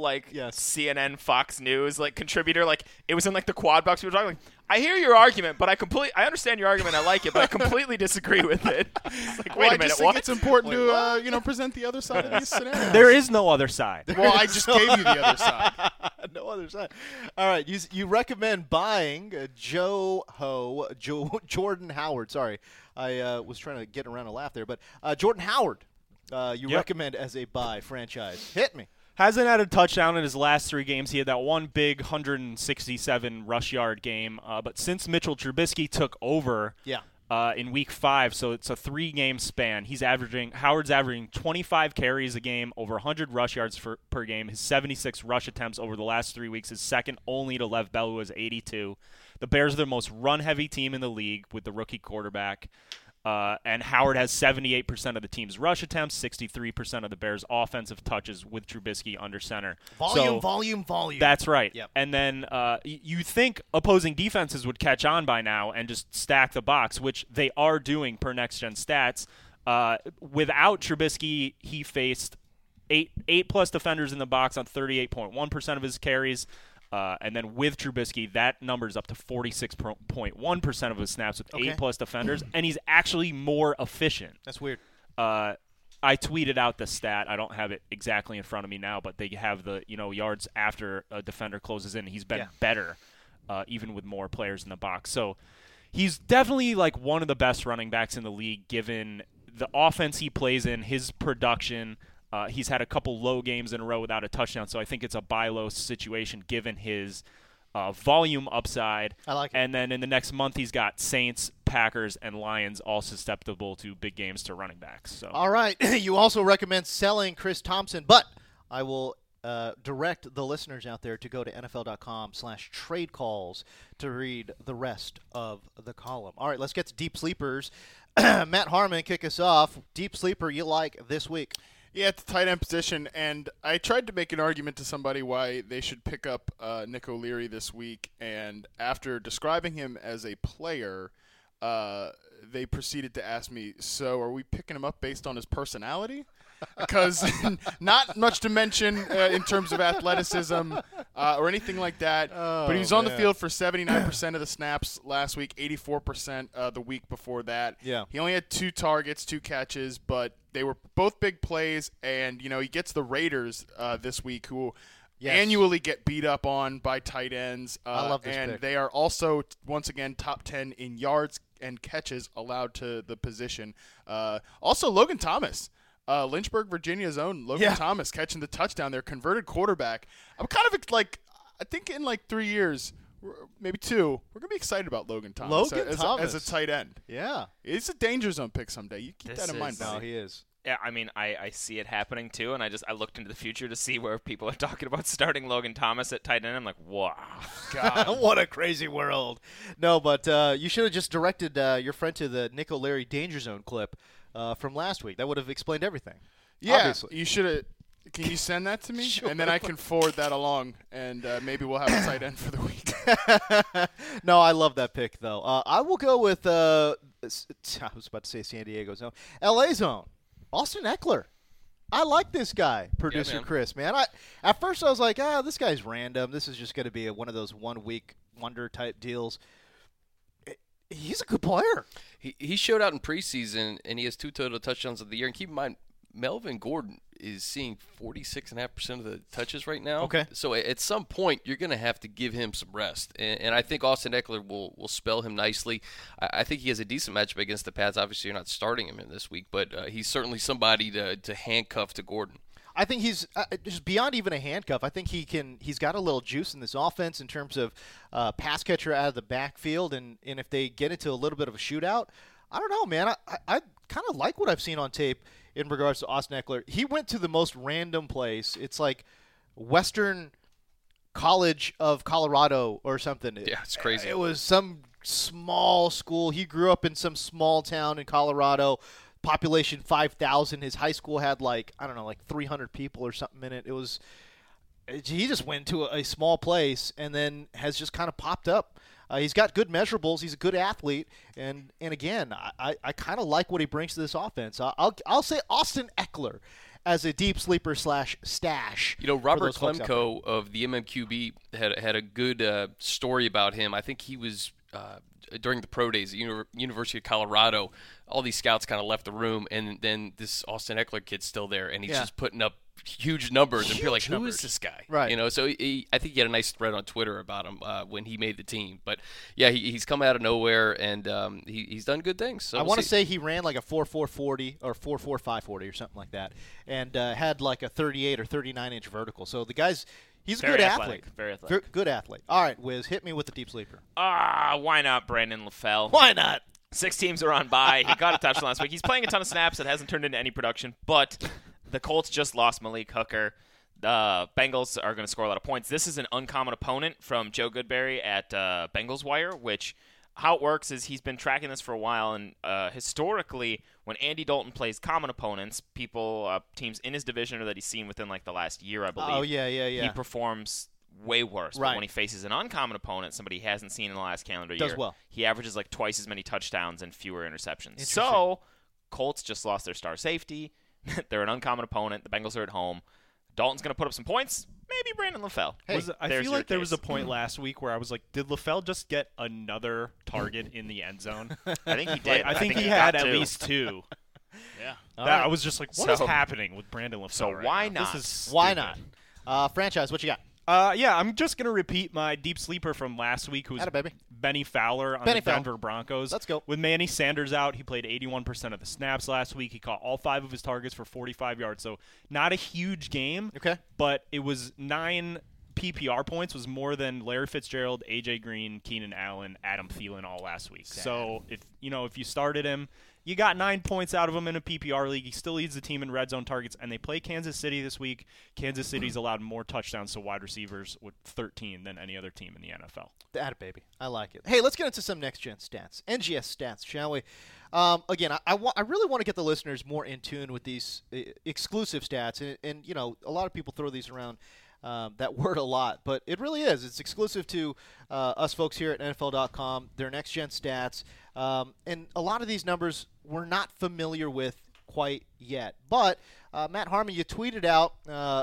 B: CNN, Fox News contributor. It was in the quad box. We were talking I hear your argument, but I understand your argument. I like it, but I completely disagree with it. It's wait a minute,
C: I just think it's important to present the other side of these scenarios.
D: There is no other side.
C: Well, I just gave you the other side.
A: No other side. All right, you recommend buying Jordan Howard. Sorry, I was trying to get around a laugh there, but Jordan Howard, recommend as a buy franchise. Hit me.
D: Hasn't had a touchdown in his last 3 games. He had that one big 167 rush yard game. But since Mitchell Trubisky took over, in Week 5, so it's a 3-game span. Howard's averaging 25 carries a game, over 100 rush yards per game. His 76 rush attempts over the last 3 weeks is second only to Lev Bell, who has 82. The Bears are the most run-heavy team in the league with the rookie quarterback. And Howard has 78% of the team's rush attempts, 63% of the Bears' offensive touches with Trubisky under center.
A: Volume.
D: That's right.
A: Yep.
D: And then you think opposing defenses would catch on by now and just stack the box, which they are doing per next-gen stats. Without Trubisky, he faced eight-plus defenders in the box on 38.1% of his carries. And then with Trubisky, that number's up to 46.1% of his snaps with 8+ defenders, and he's actually more efficient.
A: That's weird.
D: I tweeted out the stat. I don't have it exactly in front of me now, but they have the yards after a defender closes in. He's been better, even with more players in the box. So he's definitely like one of the best running backs in the league, given the offense he plays in, his production. He's had a couple low games in a row without a touchdown, so I think it's a buy low situation given his volume upside.
A: I like it.
D: And then in the next month, he's got Saints, Packers, and Lions all susceptible to big games to running backs. So.
A: All right. You also recommend selling Chris Thompson, but I will direct the listeners out there to go to NFL.com/trade calls to read the rest of the column. All right, let's get to deep sleepers. Matt Harmon, kick us off. Deep sleeper you like this week?
C: Yeah, it's a tight end position, and I tried to make an argument to somebody why they should pick up Nick O'Leary this week, and after describing him as a player, they proceeded to ask me, so are we picking him up based on his personality? Because not much to mention in terms of athleticism or anything like that. But he was on the field for 79% of the snaps last week, 84% the week before that.
A: Yeah.
C: He only had 2 targets, 2 catches, but they were both big plays. And, he gets the Raiders this week, who annually get beat up on by tight ends.
A: I love this
C: and
A: pick.
C: they are also, once again, top 10 in yards and catches allowed to the position. Also, Logan Thomas. Lynchburg, Virginia's own Logan Thomas catching the touchdown there, converted quarterback. I'm kind of like, I think in like 3 years, maybe 2, we're going to be excited about Logan Thomas as a tight end.
A: Yeah.
C: It's a danger zone pick someday. You keep that in mind.
A: No, he is.
B: Yeah, I mean, I see it happening too, and I looked into the future to see where people are talking about starting Logan Thomas at tight end. I'm like, wow.
A: God. What a crazy world. No, but you should have just directed your friend to the Nick O'Leary Danger Zone clip from last week. That would have explained everything.
C: Yeah,
A: obviously.
C: You should have. Can you send that to me?
A: Sure.
C: And then I can forward that along, and maybe we'll have a tight end for the week.
A: No, I love that pick, though. I will go with, I was about to say San Diego Zone. LA Zone. Austin Eckler. I like this guy, producer Chris, man. At first I was like, this guy's random. This is just going to be one of those one-week wonder-type deals. He's a good player.
E: He showed out in preseason, and he has 2 total touchdowns of the year. And keep in mind, Melvin Gordon is seeing 46.5% of the touches right now.
A: Okay.
E: So at some point, you're going to have to give him some rest. And I think Austin Eckler will spell him nicely. I think he has a decent matchup against the Pats. Obviously, you're not starting him in this week, but he's certainly somebody to handcuff to Gordon.
A: I think he's just beyond even a handcuff. I think he's got a little juice in this offense in terms of pass catcher out of the backfield, and if they get into a little bit of a shootout, I don't know, man. I kind of like what I've seen on tape in regards to Austin Eckler. He went to the most random place. It's like Western College of Colorado or something.
E: Yeah, it's crazy.
A: It was some small school. He grew up in some small town in Colorado. Population 5,000. His high school had like 300 people or something in it. He just went to a small place and then has just kind of popped up. He's got good measurables. He's a good athlete, and again, I kind of like what he brings to this offense. I'll say Austin Eckler as a deep sleeper / stash.
E: Robert Klemko of the MMQB had a good story about him. I think he was during the pro days at University of Colorado. All these scouts kind of left the room, and then this Austin Eckler kid's still there, and he's just putting up huge numbers, and you're like, who is this guy?
A: Right.
E: So I think he had a nice thread on Twitter about him when he made the team. But yeah, he's come out of nowhere, and he's done good things. So
A: I want to say he ran like a 4.440 or 4.4540 or something like that, and had like a 38 or 39 inch vertical. So the guy's he's a good athlete.
B: Very athletic.
A: Good athlete. All right, Wiz, hit me with the deep sleeper.
B: Why not Brandon LaFell?
A: Why not?
B: 6 teams are on bye. He got a touchdown last week. He's playing a ton of snaps. It hasn't turned into any production, but the Colts just lost Malik Hooker. The Bengals are going to score a lot of points. This is an uncommon opponent from Joe Goodberry at Bengals Wire, which how it works is he's been tracking this for a while, and historically, when Andy Dalton plays common opponents, teams in his division or that he's seen within like the last year, I believe.
A: Oh, yeah.
B: He performs way worse.
A: Right.
B: But when he faces an uncommon opponent, somebody he hasn't seen in the last calendar
A: year,
B: year,
A: well.
B: He averages like twice as many touchdowns and fewer interceptions. So, Colts just lost their star safety. They're an uncommon opponent. The Bengals are at home. Dalton's going to put up some points. Maybe Brandon LaFell.
D: Hey, I feel like there was a point last week where I was like, did LaFell just get another target in the end zone?
B: I think he did.
D: I think he had at least 2.
C: Yeah.
D: I was just like, what is happening with Brandon LaFell?
B: So why not?
A: Why not? Franchise, what you got?
D: I'm just going to repeat my deep sleeper from last week, who was Benny Fowler on the Denver Broncos.
A: Let's go.
D: With Manny Sanders out, he played 81% of the snaps last week. He caught all 5 of his targets for 45 yards, so not a huge game.
A: Okay.
D: But it was 9 PPR points, was more than Larry Fitzgerald, A.J. Green, Keenan Allen, Adam Thielen all last week.
A: Sad.
D: So if you started him, you got 9 points out of him in a PPR league. He still leads the team in red zone targets, and they play Kansas City this week. Kansas City's allowed more touchdowns to wide receivers with 13 than any other team in the NFL.
A: That baby. I like it. Hey, let's get into some next-gen stats. NGS stats, shall we? Again, I really want to get the listeners more in tune with these exclusive stats, and a lot of people throw these around that word a lot, but it really is. It's exclusive to us folks here at NFL.com. They're next-gen stats, and a lot of these numbers we're not familiar with quite yet. But, Matt Harmon, you tweeted out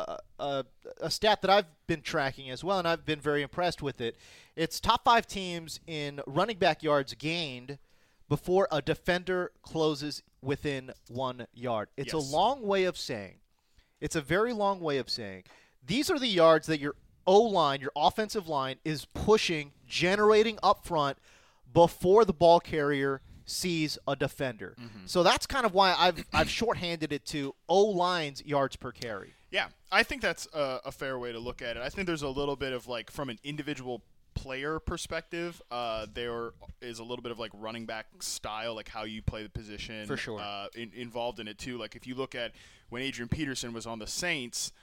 A: a stat that I've been tracking as well, and I've been very impressed with it. It's top 5 teams in running back yards gained before a defender closes within 1 yard. It's a long way of saying, it's a very long way of saying, these are the yards that your O-line, your offensive line, is pushing, generating up front before the ball carrier sees a defender. Mm-hmm. So that's kind of why I've shorthanded it to O-line's yards per carry.
C: Yeah, I think that's a fair way to look at it. I think there's a little bit of like from an individual player perspective, there is a little bit of like running back style, like how you play the position.
A: For sure.
C: Involved in it too. Like if you look at when Adrian Peterson was on the Saints,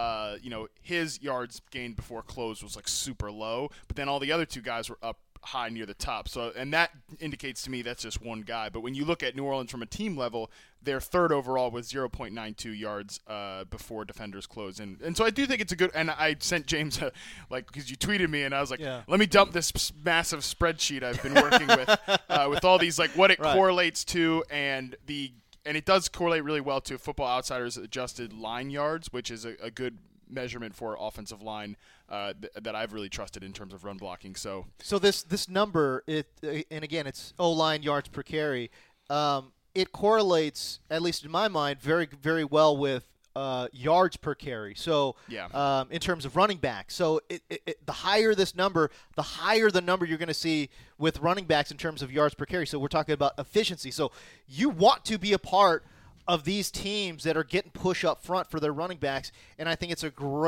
C: his yards gained before close was like super low, but then all the other 2 guys were up high near the top. So, and that indicates to me that's just one guy. But when you look at New Orleans from a team level, their 3rd overall was 0.92 yards before defenders close. And so I do think it's a good – and I sent James because you tweeted me, and I was like, let me dump this massive spreadsheet I've been working with all these, like what it correlates to and it does correlate really well to Football Outsiders adjusted line yards, which is a good measurement for offensive line that I've really trusted in terms of run blocking. So
A: this number, and again, it's O-line yards per carry. It correlates, at least in my mind, very, very well with yards per carry. So in terms of running backs. So the higher this number, the higher the number you're going to see with running backs in terms of yards per carry. So we're talking about efficiency. So you want to be a part of these teams that are getting push up front for their running backs, and I think it's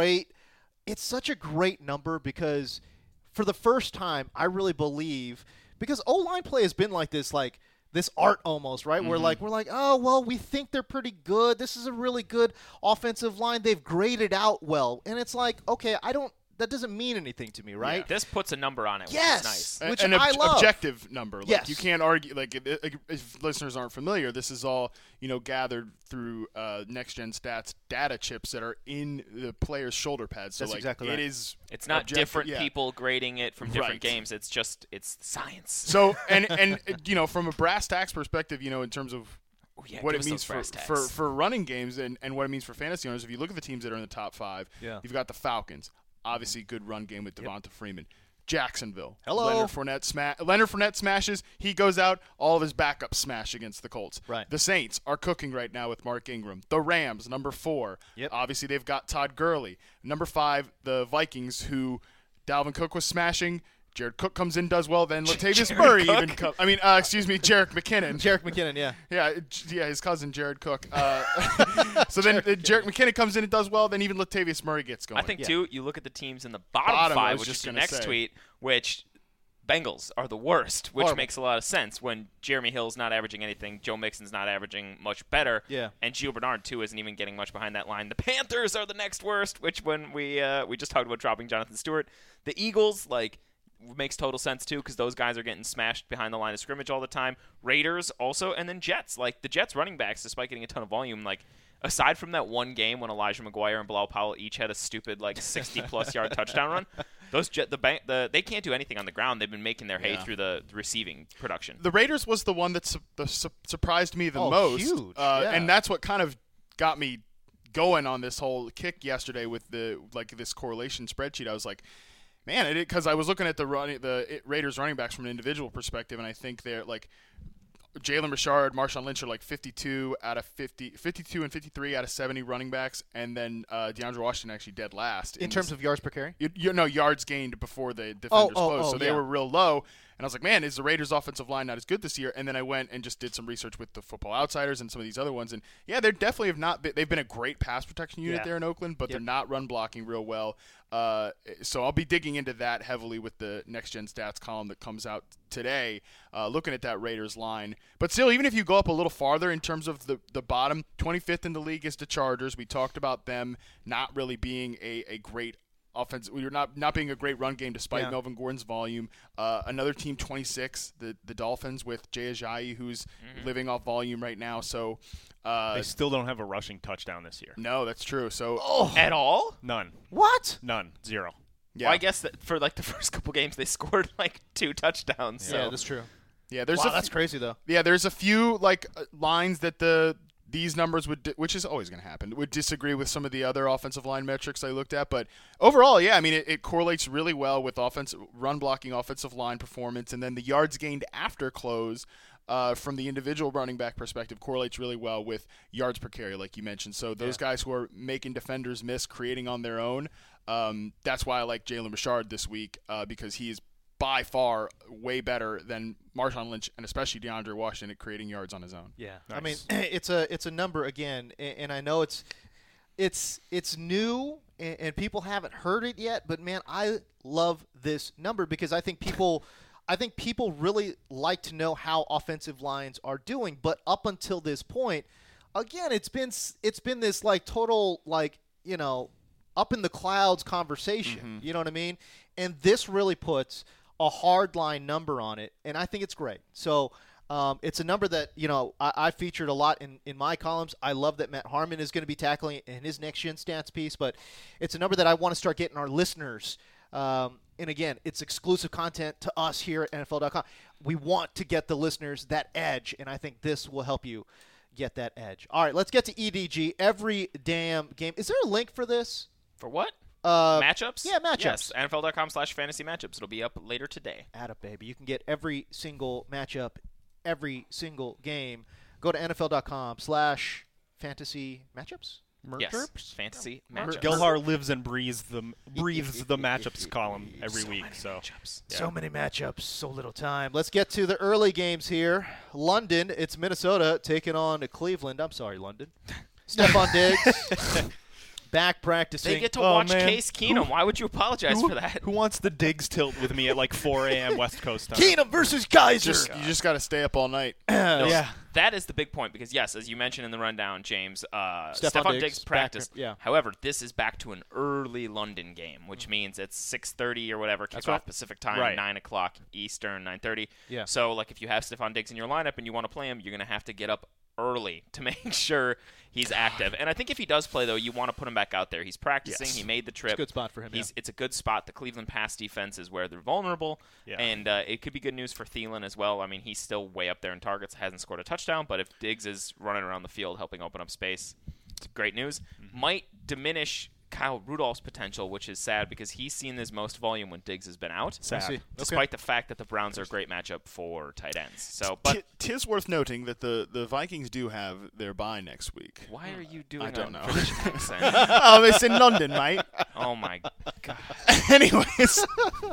A: such a great number because for the first time, I really believe, because O-line play has been like this art almost, right? Mm-hmm. We're like, oh, well, we think they're pretty good. This is a really good offensive line. They've graded out well. And it's like, okay, that doesn't mean anything to me, right?
B: Yeah. This puts a number on it, which
A: is
B: nice.
A: Which I love.
C: Objective number. Like,
A: yes.
C: You can't argue. Like, if listeners aren't familiar, this is all, gathered through next-gen stats data chips that are in the player's shoulder pads. So,
A: that's exactly right.
C: It's
B: not different people grading it from different games. It's science.
C: So, and from a brass tacks perspective, in terms of what it means for running games and what it means for fantasy owners, if you look at the teams that are in the top 5, you've got the Falcons. Obviously, good run game with Devonta Freeman. Jacksonville.
A: Hello.
C: Leonard Fournette smashes. He goes out. All of his backups smash against the Colts.
A: Right.
C: The Saints are cooking right now with Mark Ingram. The Rams, number 4.
A: Yep.
C: Obviously, they've got Todd Gurley. Number 5, the Vikings, who Dalvin Cook was smashing. Jared Cook comes in, does well. Then Latavius Murray even comes. Jerick McKinnon.
A: Jerick McKinnon, yeah.
C: Yeah, his cousin Jared Cook. So then Jerick McKinnon comes in and does well. Then even Latavius Murray gets going.
B: I think too. You look at the teams in the bottom 5, which is the next tweet, which Bengals are the worst, which makes a lot of sense when Jeremy Hill's not averaging anything, Joe Mixon's not averaging much better, and Gio Bernard, too, isn't even getting much behind that line. The Panthers are the next worst, which when we just talked about dropping Jonathan Stewart. The Eagles, makes total sense, too, because those guys are getting smashed behind the line of scrimmage all the time. Raiders also, and then Jets. The Jets running backs, despite getting a ton of volume, aside from that one game when Elijah McGuire and Bilal Powell each had a stupid 60-plus yard touchdown run, they can't do anything on the ground. They've been making their hay through the receiving production.
C: The Raiders was the one that surprised me the most.
A: Huge.
C: And that's what kind of got me going on this whole kick yesterday with this correlation spreadsheet. I was like, man, because I was looking at the Raiders running backs from an individual perspective, and I think they're Jalen Richard, Marshawn Lynch are 52 and 53 out of 70 running backs, and then DeAndre Washington actually dead last.
A: In terms of yards per carry?
C: Yards gained before the defenders closed. So they were real low. And I was like, man, is the Raiders' offensive line not as good this year? And then I went and just did some research with the Football Outsiders and some of these other ones. And, yeah, they definitely have not been – they've been a great pass protection unit there in Oakland, but they're not run blocking real well. So I'll be digging into that heavily with the Next Gen Stats column that comes out today, looking at that Raiders line. But still, even if you go up a little farther in terms of the bottom, 25th in the league is the Chargers. We talked about them not really being a great offense. You're not being a great run game despite Melvin Gordon's volume. Another team, 26, the Dolphins with Jay Ajayi, who's living off volume right now. So
D: they still don't have a rushing touchdown this year.
C: No, that's true. So
B: at all?
D: None.
A: What?
D: None. Zero.
B: Yeah. Well, I guess that for the first couple games they scored 2 touchdowns.
A: Yeah, that's true.
C: Yeah,
A: that's crazy though.
C: Yeah, there's a few lines that these numbers which is always going to happen, would disagree with some of the other offensive line metrics I looked at. But overall, yeah, I mean, it correlates really well with run blocking offensive line performance. And then the yards gained after close from the individual running back perspective correlates really well with yards per carry, like you mentioned. So those guys who are making defenders miss, creating on their own, that's why I like Jalen Richard this week because he is by far way better than Marshawn Lynch and especially DeAndre Washington at creating yards on his own.
A: Yeah, nice. I mean, it's a number again, and I know it's new and people haven't heard it yet, but man, I love this number because I think people really like to know how offensive lines are doing, but up until this point, again, it's been this total up in the clouds conversation. Mm-hmm. You know what I mean? And this really puts a hard line number on it, and I think it's great. So it's a number that I featured a lot in my columns. I love that Matt Harmon is going to be tackling it in his Next Gen Stats piece, but it's a number that I want to start getting our listeners. And again, it's exclusive content to us here at NFL.com. We want to get the listeners that edge, and I think this will help you get that edge. All right, let's get to EDG. Every damn game. Is there a link for this?
B: For what? Matchups?
A: Yeah, matchups.
B: Yes, NFL.com/fantasy matchups. It'll be up later today.
A: Atta baby. You can get every single matchup, every single game. Go to NFL.com/fantasy matchups.
B: Yes, fantasy matchups.
D: Gilhar lives and breathes the matchups column every week. So
A: many matchups, so little time. Let's get to the early games here. London, it's Minnesota taking on Cleveland. I'm sorry, London. Stephon Diggs. Back practicing.
B: They get to watch Case Keenum. Why would you apologize for that?
D: Who wants the Diggs tilt with me at 4 a.m. West Coast time?
A: Keenum versus Geyser.
C: You just got to stay up all night.
B: Yeah. That is the big point because, yes, as you mentioned in the rundown, James, Stephon Diggs practiced.
A: Yeah.
B: However, this is back to an early London game, which means it's 6:30 or whatever, kickoff Pacific time, 9 o'clock Eastern, 9:30.
A: Yeah.
B: So, if you have Stephon Diggs in your lineup and you want to play him, you're going to have to get up early to make sure he's active. And I think if he does play, though, you want to put him back out there. He's practicing. Yes. He made the trip.
A: It's a good spot for him.
B: It's a good spot. The Cleveland pass defense is where they're vulnerable. Yeah. And it could be good news for Thielen as well. I mean, he's still way up there in targets, hasn't scored a touchdown. But if Diggs is running around the field helping open up space, it's great news. Mm-hmm. Might diminish Kyle Rudolph's potential, which is sad because he's seen his most volume when Diggs has been out. Despite the fact that the Browns are a great matchup for tight ends. So, but
C: tis worth noting that the Vikings do have their bye next week.
B: Why are you doing?
C: I don't know.
B: It's
C: in London, mate.
B: Oh my god.
C: Anyways,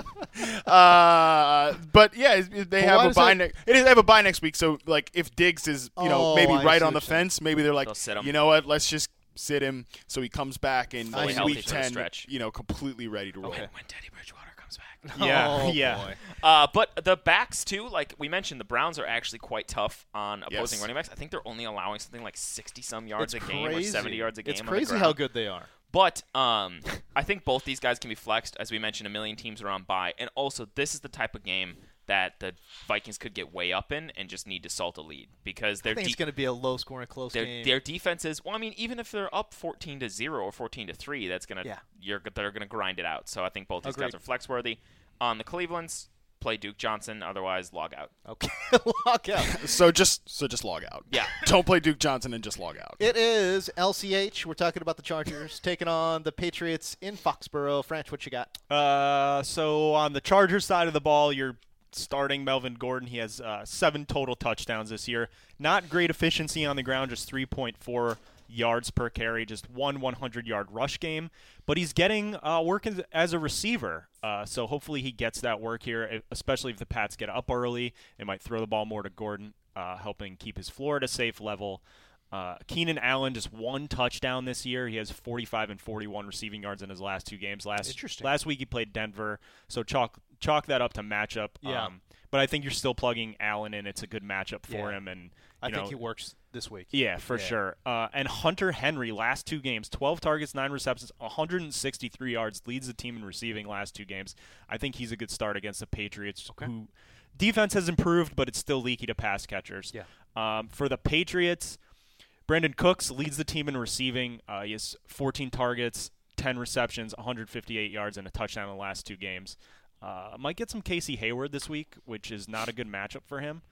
C: but yeah, they have a bye. They have a bye next week. So if Diggs is maybe right on the fence, maybe they're you know what, let's just sit him so he comes back in week 10, completely ready to roll.
B: When Teddy Bridgewater comes back.
D: Yeah.
B: But the backs, too, like we mentioned, the Browns are actually quite tough on opposing running backs. I think they're only allowing something like 60-some yards a game or 70 yards a game.
A: It's crazy how good they are.
B: But I think both these guys can be flexed. As we mentioned, a million teams are on bye. And also, this is the type of game that the Vikings could get way up in and just need to salt a lead because
A: I think it's going to be a low-scoring, close game.
B: Their defense is, well, I mean, even if they're up 14-0 or 14-3, that's going to they're going to grind it out. So I think both these guys are flex-worthy. On the Cleveland's, play Duke Johnson, otherwise log out.
A: Okay, log out.
C: So just log out.
B: Yeah.
C: Don't play Duke Johnson and just log out.
A: It is LCH. We're talking about the Chargers taking on the Patriots in Foxborough. French, what you got?
D: So on the Chargers side of the ball, you're starting Melvin Gordon. He has 7 total touchdowns this year. Not great efficiency on the ground, just 3.4 yards per carry, just 100-yard rush game. But he's getting work as a receiver, so hopefully he gets that work here, especially if the Pats get up early. They might throw the ball more to Gordon, helping keep his floor at a safe level. Keenan Allen just 1 touchdown this year. He has 45 and 41 receiving yards in his last 2 games. Last week he played Denver, so chalk that up to matchup.
A: Yeah.
D: But I think you're still plugging Allen in. It's a good matchup for him, and
A: I think he works this week.
D: Yeah, for sure. And Hunter Henry, last 2 games, 12 targets, 9 receptions, 163 yards, leads the team in receiving last 2 games. I think he's a good start against the Patriots, who defense has improved, but it's still leaky to pass catchers.
A: Yeah.
D: For the Patriots, Brandon Cooks leads the team in receiving. He has 14 targets, 10 receptions, 158 yards, and a touchdown in the last 2 games. Might get some Casey Hayward this week, which is not a good matchup for him.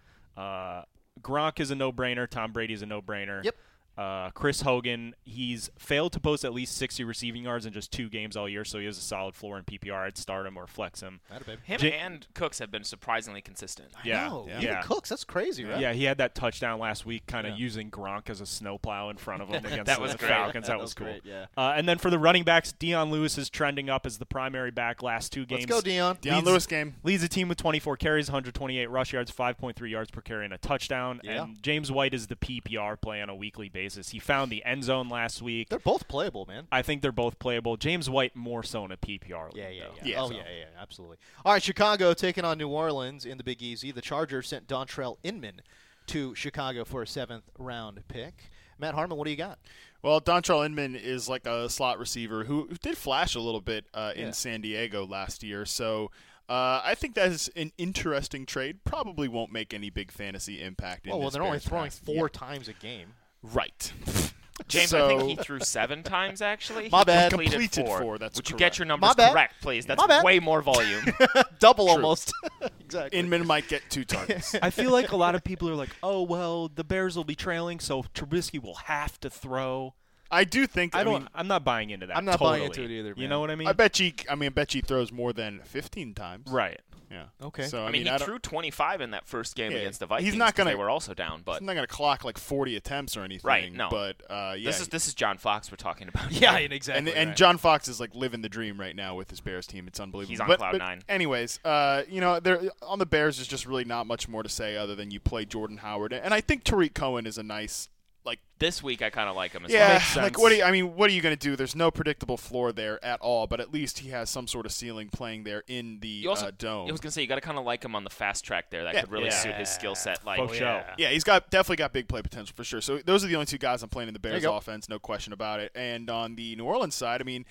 D: Gronk is a no-brainer. Tom Brady is a no-brainer.
A: Yep.
D: Chris Hogan, he's failed to post at least 60 receiving yards in just 2 games all year, so he has a solid floor in PPR. I'd start him or flex him.
B: Him and Cooks have been surprisingly consistent.
A: Yeah. Even Cooks, that's crazy, right?
D: Yeah, he had that touchdown last week, kind of using Gronk as a snowplow in front of him against
B: that was
D: the
B: great.
D: Falcons. That was cool.
A: Great, yeah.
D: And then for the running backs, Deion Lewis is trending up as the primary back last 2 games.
A: Let's go, Deion.
C: Deion Lewis game.
D: Leads the team with 24 carries, 128 rush yards, 5.3 yards per carry, and a touchdown.
A: Yeah.
D: And James White is the PPR play on a weekly basis. He found the end zone last week.
A: They're both playable, man.
D: I think they're both playable. James White more so in a PPR league, though.
A: Yeah, absolutely. All right, Chicago taking on New Orleans in the Big Easy. The Chargers sent Dontrell Inman to Chicago for a 7th-round pick. Matt Harmon, what do you got?
C: Well, Dontrell Inman is like a slot receiver who did flash a little bit in San Diego last year. So I think that is an interesting trade. Probably won't make any big fantasy impact.
A: Well, they're only throwing 4 times a game.
C: Right.
B: James, I think he threw 7 times, actually.
A: My bad.
B: Completed 4.
C: That's
B: Would
C: correct.
B: you get your numbers correct, please? That's way more volume.
A: Double almost. Exactly.
C: Inman might get 2 targets.
D: I feel like a lot of people are like, oh, well, the Bears will be trailing, so Trubisky will have to throw.
C: I do think.
D: I'm not buying into that.
A: I'm not
D: totally.
A: buying into it either, man.
D: You know what I mean?
C: I bet you throws more than 15 times.
D: Right.
C: Yeah.
A: Okay.
C: So
B: I mean, he threw 25 in that first game against the Vikings.
C: He's not gonna.
B: They were also down, but
C: he's not going to clock like 40 attempts or anything.
B: Right. No.
C: But
B: this is John Fox we're talking about.
A: Yeah, exactly.
C: And John Fox is like living the dream right now with his Bears team. It's unbelievable.
B: He's on cloud 9.
C: Anyways, there on the Bears, there's just really not much more to say other than you play Jordan Howard, and I think Tariq Cohen is a nice.
B: This week, I kind of like him as
C: well.
B: well.
C: Like what are you going to do? There's no predictable floor there at all, but at least he has some sort of ceiling playing there in the dome.
B: I was going to say, you got to kind of like him on the fast track there. That could really suit his skill set.
C: Yeah, he's definitely got big play potential for sure. So those are the only 2 guys I'm playing in the Bears offense, no question about it. And on the New Orleans side, I mean,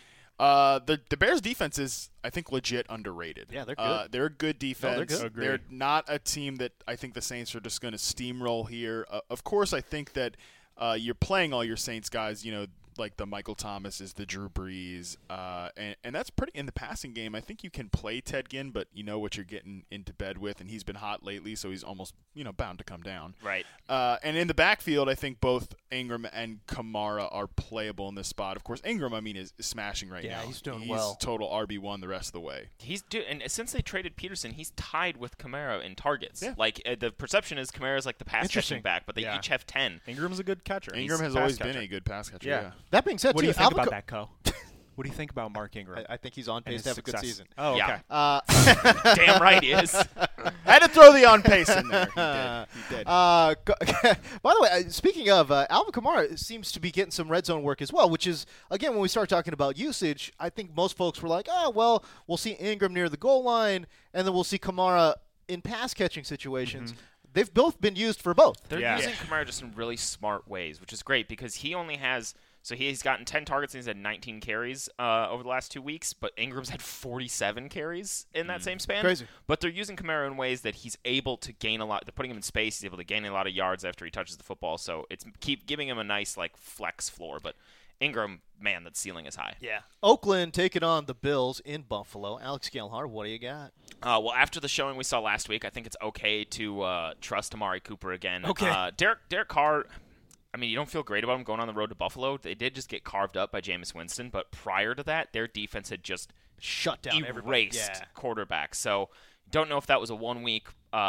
C: the Bears defense is, I think, legit underrated.
A: Yeah, they're good.
C: They're a good defense.
A: No, they're good.
C: They're not a team that I think the Saints are just going to steamroll here. Of course, I think that you're playing all your Saints guys, like the Michael Thomases, the Drew Brees, and that's pretty in the passing game. I think you can play Ted Ginn, but you know what you're getting into bed with, and he's been hot lately, so he's almost bound to come down.
B: Right.
C: And in the backfield, I think both Ingram and Kamara are playable in this spot. Of course, Ingram, is smashing right now.
A: Yeah, he's doing well.
C: He's total RB1 the rest of the way.
B: And since they traded Peterson, he's tied with Kamara in targets.
C: Yeah.
B: Like the perception is Kamara's like the pass catching back, but they each have 10.
D: Ingram's a good catcher.
C: Ingram has always been a good pass catcher. Yeah.
A: That being said,
D: what do you think about that, Co? What do you think about Mark Ingram?
A: I think he's on pace to have
D: success.
A: a good season.
D: Oh, okay.
B: Yeah. Damn right he is.
C: Had to throw the on pace in there. He did.
A: By the way, speaking of, Alvin Kamara seems to be getting some red zone work as well, which is, again, when we start talking about usage, I think most folks were like, oh, well, we'll see Ingram near the goal line, and then we'll see Kamara in pass-catching situations. Mm-hmm. They've both been used for both.
B: They're using Kamara just in really smart ways, which is great because he only has – so he's gotten 10 targets and he's had 19 carries over the last 2 weeks, but Ingram's had 47 carries in that same span.
A: Crazy.
B: But they're using Kamara in ways that he's able to gain a lot. They're putting him in space. He's able to gain a lot of yards after he touches the football. So it's keep giving him a nice like flex floor. But Ingram, man, that ceiling is high.
A: Yeah. Oakland taking on the Bills in Buffalo. Alex Gellhart, what do you got?
B: Well, after the showing we saw last week, I think it's okay to trust Amari Cooper again.
A: Okay.
B: Derek Carr, I mean, you don't feel great about him going on the road to Buffalo. They did just get carved up by Jameis Winston, but prior to that, their defense had just
A: shut down
B: erased quarterbacks. So don't know if that was a 1 week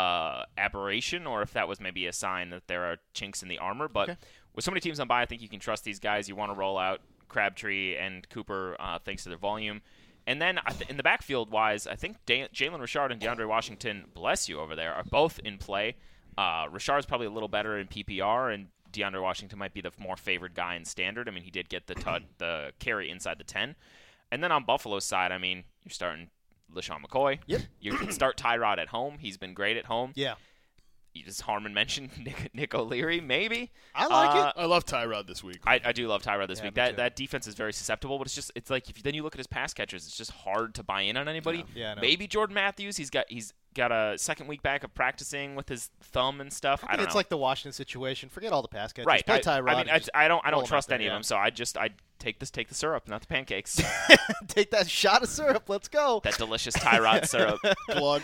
B: aberration or if that was maybe a sign that there are chinks in the armor. But with so many teams on bye, I think you can trust these guys. You want to roll out Crabtree and Cooper thanks to their volume. And then in the backfield-wise, I think Jalen Richard and DeAndre Washington, bless you over there, are both in play. Richard's probably a little better in PPR, and DeAndre Washington might be the more favored guy in standard. I mean, he did get the carry inside the 10. And then on Buffalo's side, I mean, you're starting LaShawn McCoy.
A: Yep.
B: You can start Tyrod at home. He's been great at home.
A: Yeah.
B: As Harmon mentioned, Nick O'Leary, maybe.
A: I like it.
C: I love Tyrod this week.
B: I do love Tyrod this week. That defense is very susceptible, but it's like then you look at his pass catchers, it's just hard to buy in on anybody.
A: Yeah,
B: maybe Jordan Matthews. He's got a second week back of practicing with his thumb and stuff. I don't know.
A: It's like the Washington situation. Forget all the pass catchers.
B: Right.
A: Play Tyrod.
B: I don't trust any of them. So I take the syrup, not the pancakes.
A: Take that shot of syrup. Let's go.
B: That delicious Tyrod syrup.
C: Plug.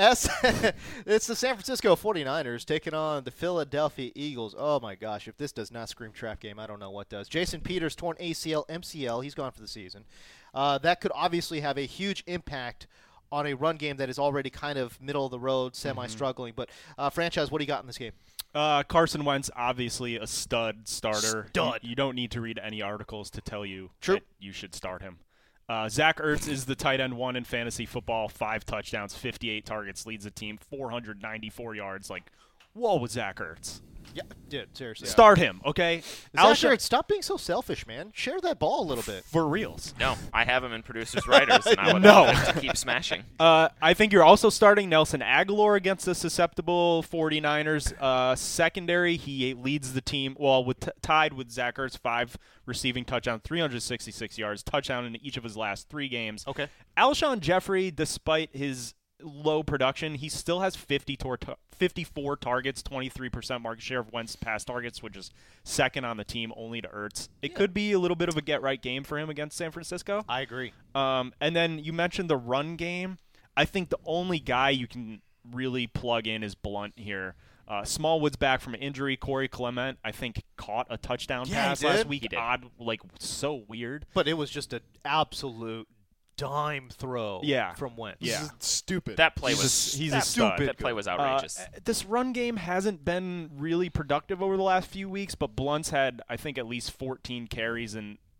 A: It's the San Francisco 49ers taking on the Philadelphia Eagles. Oh, my gosh. If this does not scream trap game, I don't know what does. Jason Peters, torn ACL, MCL. He's gone for the season. That could obviously have a huge impact on a run game that is already kind of middle of the road, semi-struggling. But, franchise, what do you got in this game?
D: Carson Wentz, obviously a stud starter. You don't need to read any articles to tell you that you should start him. Zach Ertz is the tight end 1 in fantasy football, 5 touchdowns, 58 targets, leads the team, 494 yards. Like, whoa with Zach Ertz.
A: Yeah, dude, seriously.
D: Start him, okay?
A: Zach Ertz, stop being so selfish, man. Share that ball a little bit.
D: For reals.
B: No, I have him in producers' writers, and I would love him to keep smashing.
D: I think you're also starting Nelson Aguilar against the susceptible 49ers secondary. He leads the team, tied with Zach Ertz, 5 receiving touchdowns, 366 yards, touchdown in each of his last 3 games.
A: Okay.
D: Alshon Jeffrey, despite his low production, he still has 54 targets, 23% market share of Wentz pass targets, which is second on the team, only to Ertz. It could be a little bit of a get-right game for him against San Francisco.
A: I agree.
D: And then you mentioned the run game. I think the only guy you can really plug in is Blunt here. Smallwood's back from an injury. Corey Clement, I think, caught a touchdown pass last week.
B: He did.
D: Odd, so weird.
A: But it was just an absolute dime throw from Wentz.
D: Yeah.
C: Stupid.
B: That play was
D: he's a stupid.
B: That play was outrageous.
D: This run game hasn't been really productive over the last few weeks, but Blunt's had, I think, at least 14 carries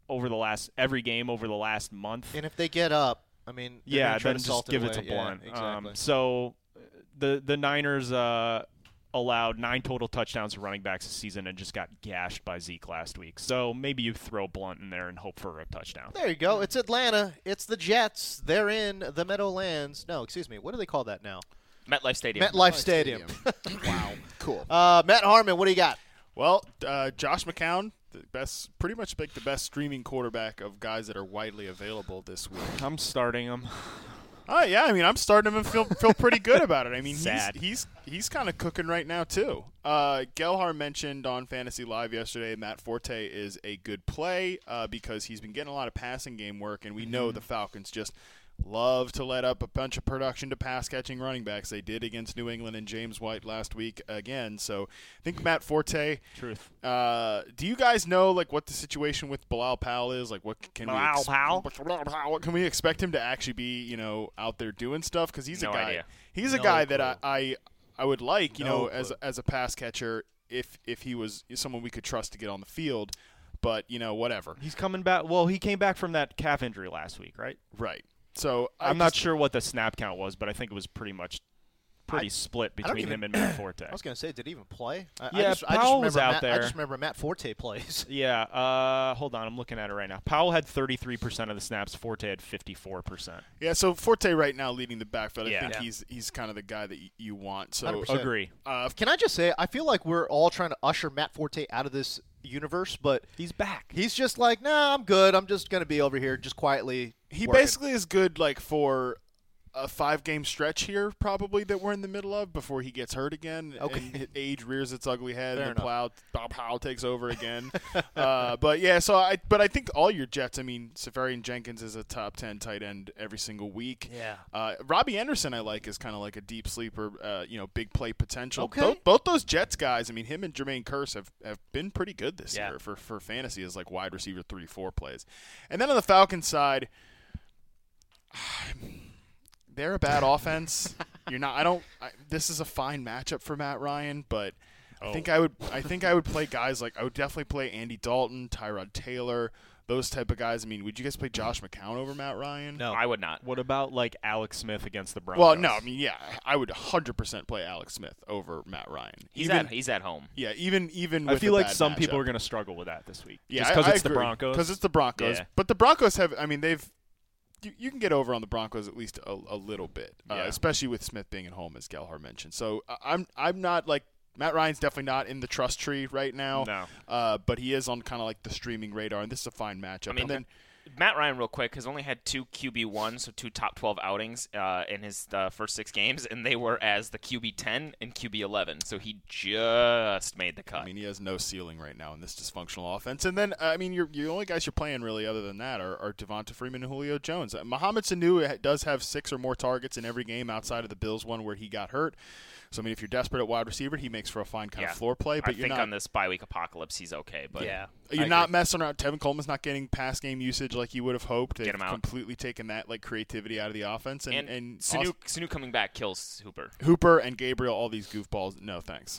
D: every game over the last month.
A: And if they get up, I mean,
D: then just give it to Blunt.
A: Exactly.
D: So the Niners allowed 9 total touchdowns to running backs this season and just got gashed by Zeke last week. So maybe you throw Blunt in there and hope for a touchdown.
A: There you go. It's Atlanta. It's the Jets. They're in the Meadowlands. No, excuse me. What do they call that now?
B: MetLife Stadium.
A: MetLife Stadium.
C: Wow. Cool.
A: Matt Harmon, what do you got?
C: Well, Josh McCown, pretty much the best streaming quarterback of guys that are widely available this week.
D: I'm starting him.
C: Oh yeah, I mean I'm starting to feel pretty good about it. I mean
D: Sad.
C: he's kind of cooking right now too. Gelhar mentioned on Fantasy Live yesterday Matt Forte is a good play because he's been getting a lot of passing game work, and we know the Falcons just love to let up a bunch of production to pass-catching running backs. They did against New England and James White last week again. So I think Matt Forte.
D: Truth.
C: Do you guys know what the situation with Bilal Powell is? What can what can we expect him to actually be out there doing stuff? Because he's a guy.
B: Idea.
C: He's a guy that I would like as a pass catcher if he was someone we could trust to get on the field. but whatever.
D: He's coming back. Well, he came back from that calf injury last week, right?
C: Right. So
D: I'm not sure what the snap count was, but I think it was pretty split between him and Matt Forte.
A: I was going to say, did he even play?
D: Powell was out there.
A: I just remember Matt Forte plays.
D: Yeah. Hold on. I'm looking at it right now. Powell had 33% of the snaps. Forte had 54%.
C: Yeah, so Forte right now leading the backfield. I think he's kind of the guy that you want. So
A: 100%.
D: Agree.
A: Can I just say, I feel like we're all trying to usher Matt Forte out of this universe, but
D: he's back.
A: He's just like, nah, I'm good. I'm just going to be over here just quietly
C: He
A: working.
C: basically is good for a 5-game stretch here, probably, that we're in the middle of before he gets hurt again.
A: Okay.
C: And age rears its ugly head,
A: Fair
C: and
A: enough.
C: Bob Powell takes over again. But yeah, I think all your Jets. I mean, Safarian Jenkins is a top 10 tight end every single week.
A: Yeah.
C: Robbie Anderson, I like, is kind of like a deep sleeper. Big play potential.
A: Okay.
C: Both those Jets guys. I mean, him and Jermaine Kearse have been pretty good this year for fantasy as like wide receiver 3-4 plays. And then on the Falcons side. They're a bad offense. This is a fine matchup for Matt Ryan, but I think I would play guys like I would definitely play Andy Dalton, Tyrod Taylor, those type of guys. I mean, would you guys play Josh McCown over Matt Ryan?
B: No, I would not.
D: What about like Alex Smith against the Broncos?
C: Well, no, I mean, yeah, I would 100% play Alex Smith over Matt Ryan.
B: He's at home.
C: Yeah, even with
D: I feel like
C: bad
D: some
C: matchup.
D: people are going to struggle with that this week.
C: Yeah,
D: just because it's
C: agree.
D: the Broncos.
C: Because it's the Broncos,
D: Yeah.
C: but the Broncos have. I mean, they've. You can get over on the Broncos at least a little bit, especially with Smith being at home, as Gelhar mentioned. So I'm not like Matt Ryan's definitely not in the trust tree right now.
D: No.
C: But he is on kind of like the streaming radar, and this is a fine matchup.
B: I mean,
C: and then
B: Matt Ryan, real quick, has only had 2 QB1s, so 2 top 12 outings in his first 6 games, and they were as the QB10 and QB11. So he just made the cut.
C: I mean, he has no ceiling right now in this dysfunctional offense. And then, I mean, your only guys you're playing really other than that are Devonta Freeman and Julio Jones. Mohamed Sanu does have 6 or more targets in every game outside of the Bills one where he got hurt. So, I mean, if you're desperate at wide receiver, he makes for a fine kind of floor play. But
B: I think on this bye-week apocalypse, he's okay. But
C: you're not messing around. Tevin Coleman's not getting pass game usage like you would have hoped. They've
B: Get him out.
C: completely taken that like creativity out of the offense. And
B: Sanu coming back kills Hooper.
C: Hooper and Gabriel, all these goofballs. No, thanks.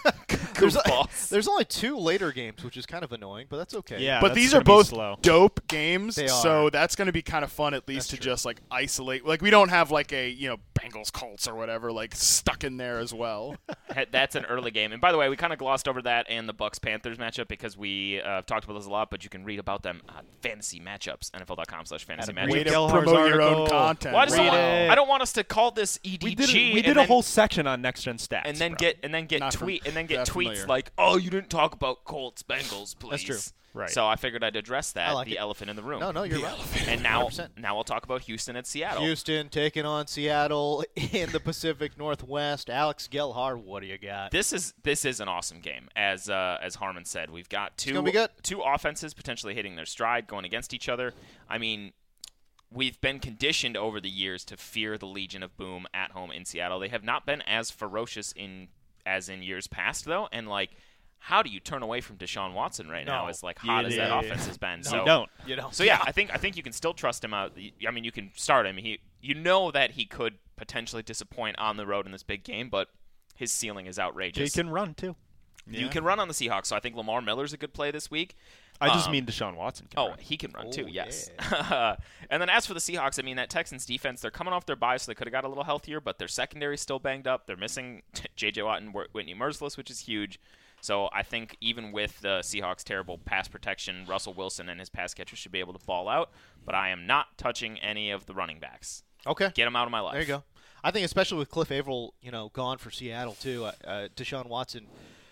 A: There's only 2 later games, which is kind of annoying, but that's okay.
D: Yeah,
C: but
D: that's
C: these
D: gonna
C: are both
D: be slow.
C: dope games,
A: They
C: so
A: are.
C: that's going to be kind of fun at least
A: That's
C: to
A: true.
C: just like isolate. Like we don't have like a Bengals Colts or whatever like stuck in there as well.
B: That's an early game. And by the way, we kind of glossed over that and the Bucks-Panthers matchup because we talked about this a lot, but you can read about them on fantasy matchups, NFL.com/fantasy
D: Adam,
C: Way
B: matchups.
C: to
D: Gelhar's
C: promote your own
D: article.
C: content.
B: Well,
D: Read
B: I
D: it.
B: don't want us to call this EDG.
D: We did a whole section on next gen stats,
B: and then
D: bro.
B: get
C: Not
B: tweets
C: familiar.
B: like, "Oh, you didn't talk about Colts Bengals, please."
A: That's true.
D: Right.
B: So I figured I'd address that,
A: I like
B: the
A: it.
B: elephant in the room.
A: No, you're right.
B: And now
A: 100%.
B: I'll talk about Houston at Seattle.
A: Houston taking on Seattle in the Pacific Northwest. Alex Gelhar, what do you got?
B: This is an awesome game, as Harmon said. We've got
A: gonna be good.
B: two offenses potentially hitting their stride, going against each other. I mean, we've been conditioned over the years to fear the Legion of Boom at home in Seattle. They have not been as ferocious as in years past, though, and like. How do you turn away from Deshaun Watson right now? As like hot as that offense has been. So,
D: You don't.
B: So yeah, I think you can still trust him out. I mean, you can start him. You know that he could potentially disappoint on the road in this big game, but his ceiling is outrageous.
D: He can run too.
B: You can run on the Seahawks, so I think Lamar Miller's a good play this week.
D: I just mean Deshaun Watson can run.
B: He can run too,
A: Oh,
B: yes. And then as for the Seahawks, I mean, that Texans defense, they're coming off their bye, so they could have got a little healthier, but their secondary's still banged up. They're missing J.J. Watt and Whitney Merciless, which is huge. So I think even with the Seahawks' terrible pass protection, Russell Wilson and his pass catchers should be able to ball out, but I am not touching any of the running backs.
A: Okay.
B: Get them out of my life.
A: There you go. I think especially with Cliff Averill, gone for Seattle too, Deshaun Watson,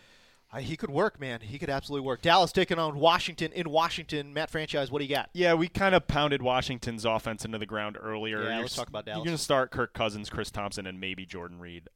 A: he could work, man. He could absolutely work. Dallas taking on Washington in Washington. Matt Franchise, what do you got?
D: Yeah, we kind of pounded Washington's offense into the ground earlier.
A: Yeah, let's talk about Dallas.
D: You're going to start Kirk Cousins, Chris Thompson, and maybe Jordan Reed.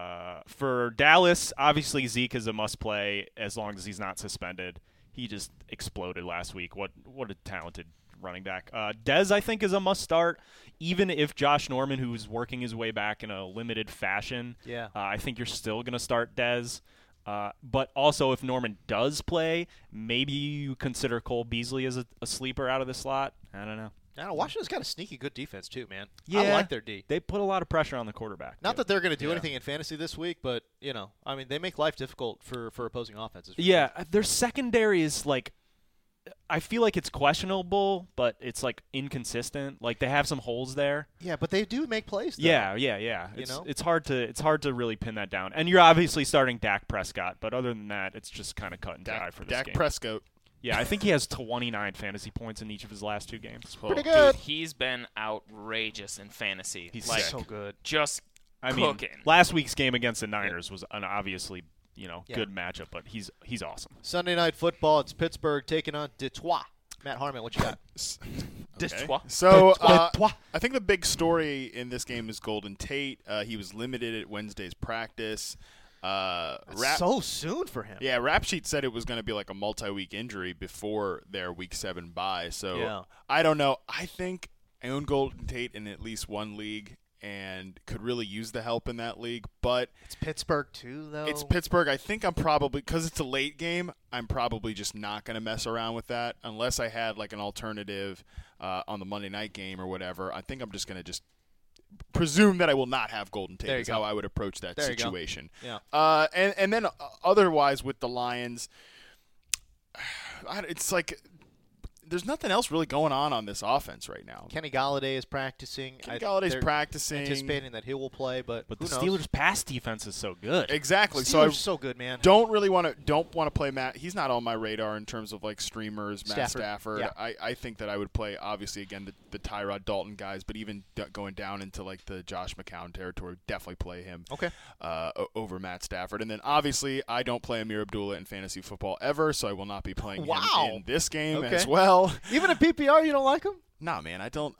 D: For Dallas, obviously Zeke is a must-play as long as he's not suspended. He just exploded last week. What a talented running back. Dez, I think, is a must-start, even if Josh Norman, who's working his way back in a limited fashion.
A: Yeah.
D: I think you're still going to start Dez. But also, if Norman does play, maybe you consider Cole Beasley as a sleeper out of the slot. I don't know.
A: Washington's got a sneaky good defense too, man.
D: Yeah,
A: I like their D.
D: They put a lot of pressure on the quarterback.
A: Not
D: too.
A: that they're going to do anything in fantasy this week, but they make life difficult for opposing offenses.
D: Yeah, their secondary is like I feel like it's questionable, but it's like inconsistent. Like they have some holes there.
A: Yeah, but they do make plays. Though.
D: Yeah. It's hard to really pin that down. And you're obviously starting Dak Prescott, but other than that, it's just kind of cut and dry for this game.
C: Dak Prescott.
D: Yeah, I think he has 29 fantasy points in each of his last 2 games.
A: Pretty good.
B: Dude, he's been outrageous in fantasy.
D: He's
A: so good.
B: Just
D: mean,
B: cooking.
D: Last week's game against the Niners was an obviously good matchup, but he's awesome.
A: Sunday Night Football. It's Pittsburgh taking on Detroit. Matt Harmon, what you got?
B: Detroit.
C: So I think the big story in this game is Golden Tate. He was limited at Wednesday's practice.
A: So soon for him.
C: Yeah, Rap Sheet said it was going to be like a multi-week injury before their Week 7 bye. So I don't know. I think I own Golden Tate in at least one league and could really use the help in that league. But
A: it's Pittsburgh too, though.
C: It's Pittsburgh. I think I'm probably, because it's a late game, I'm probably just not going to mess around with that unless I had like an alternative on the Monday night game or whatever. I think I'm just going to just presume that I will not have Golden Tate is how I would approach that situation.
A: Yeah.
C: And then otherwise with the Lions, it's like there's nothing else really going on this offense right now.
A: Kenny Golladay is practicing.
C: Galladay's practicing.
A: Anticipating that he will play, but
D: the Steelers' pass defense is so good.
C: Exactly.
A: Steelers so good, man.
C: Don't want to play Matt. He's not on my radar in terms of like streamers. Matt Stafford.
A: Yeah.
C: I think that I would play obviously again the Tyrod Dalton guys, but even going down into like the Josh McCown territory, definitely play him.
A: Okay.
C: Over Matt Stafford, and then obviously I don't play Amir Abdullah in fantasy football ever, so I will not be playing him in this game as well.
A: Even in PPR, you don't like him?
C: Nah, man, I don't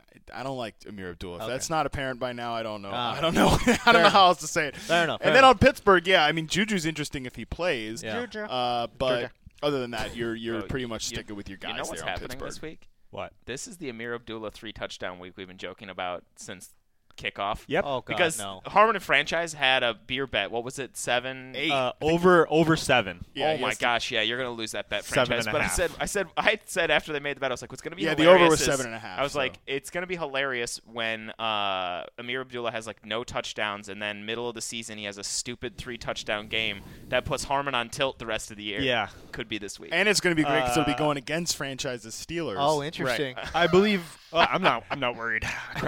C: like Amir Abdullah. If that's not apparent by now, I don't know.
A: I
C: don't know. I don't know how else to say it.
A: Fair enough.
C: And then on Pittsburgh, I mean Juju's interesting if he plays.
A: Yeah.
C: But other than that, you're pretty much sticking with your guys.
B: You know what's
C: there on
B: happening
C: Pittsburgh.
B: this week?
D: What?
B: This is the Amir Abdullah 3-touchdown week we've been joking about since kickoff.
D: Yep.
A: Oh, God,
B: because Harmon and Franchise had a beer bet. What was it? 7, 8.
D: Over 7.
C: Yeah,
B: oh my gosh! Yeah, you're gonna lose that bet, Franchise.
D: 7.5.
B: But I said after they made the bet, I was like, "What's gonna be hilarious?"
C: the over was 7.5.
B: I was like, "It's gonna be hilarious when Amir Abdullah has like no touchdowns, and then middle of the season he has a stupid 3-touchdown game that puts Harmon on tilt the rest of the year."
D: Yeah,
B: could be this week.
C: And it's gonna be great because it'll be going against Franchise's Steelers.
A: Oh, interesting.
D: Right. I believe. I'm not worried.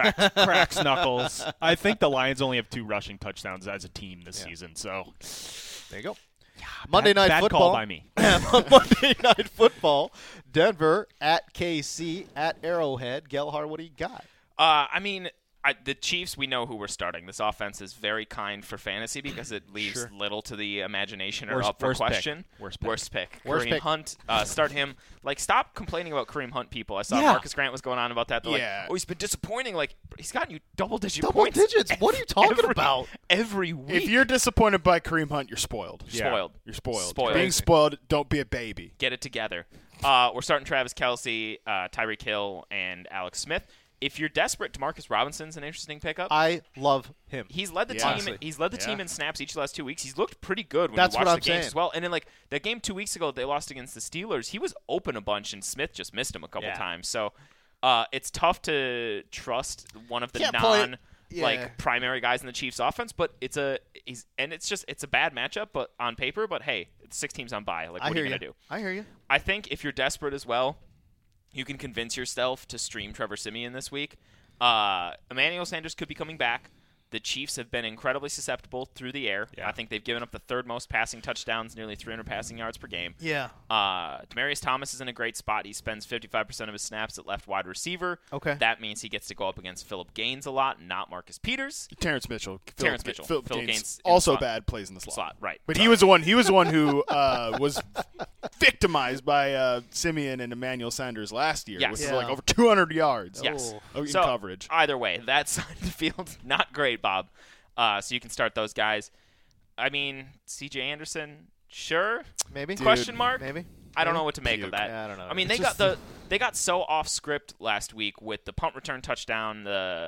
D: Cracks knuckles. I think the Lions only have 2 rushing touchdowns as a team this season. So
A: there you go. Monday Night
D: bad
A: Football.
D: Call by me.
A: Monday Night Football. Denver at KC at Arrowhead. Gelhar, what do you got?
B: I mean, the Chiefs, we know who we're starting. This offense is very kind for fantasy because it leaves little to the imagination or up for question. Worst pick. Kareem Hunt. Start him. Like, stop complaining about Kareem Hunt, people. I saw Marcus Grant was going on about that. They're like, oh, he's been disappointing. Like, he's gotten you double-digit points.
A: Double digits? What are you talking about?
B: Every week.
C: If you're disappointed by Kareem Hunt, you're spoiled.
B: Spoiled.
C: You're spoiled.
B: Spoiled.
C: Being spoiled, don't be a baby.
B: Get it together. We're starting Travis Kelce, Tyreek Hill, and Alex Smith. If you're desperate, DeMarcus Robinson's an interesting pickup.
A: I love him.
B: He's led the team.
A: Honestly.
B: He's led the team in snaps each of the last 2 weeks. He's looked pretty good when
A: That's
B: you watch
A: what
B: the
A: I'm
B: games
A: saying.
B: as well. And then like that game 2 weeks ago they lost against the Steelers, he was open a bunch and Smith just missed him a couple times. So it's tough to trust one of the primary guys in the Chiefs offense, but it's a bad matchup but on paper, but hey, it's 6 teams on bye. Like what are you going to do?
A: I hear you.
B: I think if you're desperate as well, you can convince yourself to stream Trevor Siemian this week. Emmanuel Sanders could be coming back. The Chiefs have been incredibly susceptible through the air. Yeah. I think they've given up the 3rd most passing touchdowns, nearly 300 passing yards per game.
A: Yeah.
B: Demaryius Thomas is in a great spot. He spends 55% of his snaps at left wide receiver.
A: Okay.
B: That means he gets to go up against Phillip Gaines a lot, not Marcus Peters.
C: Terrence Mitchell.
B: Phillip Gaines
C: also bad, plays in the slot.
B: Right.
C: But he was the one who was victimized by Siemian and Emmanuel Sanders last year.
B: Yes.
C: With like over 200 yards.
B: Yes.
C: In coverage.
B: Either way, that side of the field, not great, Bob. So you can start those guys. I mean, C.J. Anderson, sure.
A: Maybe.
B: Question mark?
A: Maybe.
B: I don't know what to make of that.
A: Yeah, I don't know.
B: I mean, they got so off script last week with the punt return touchdown,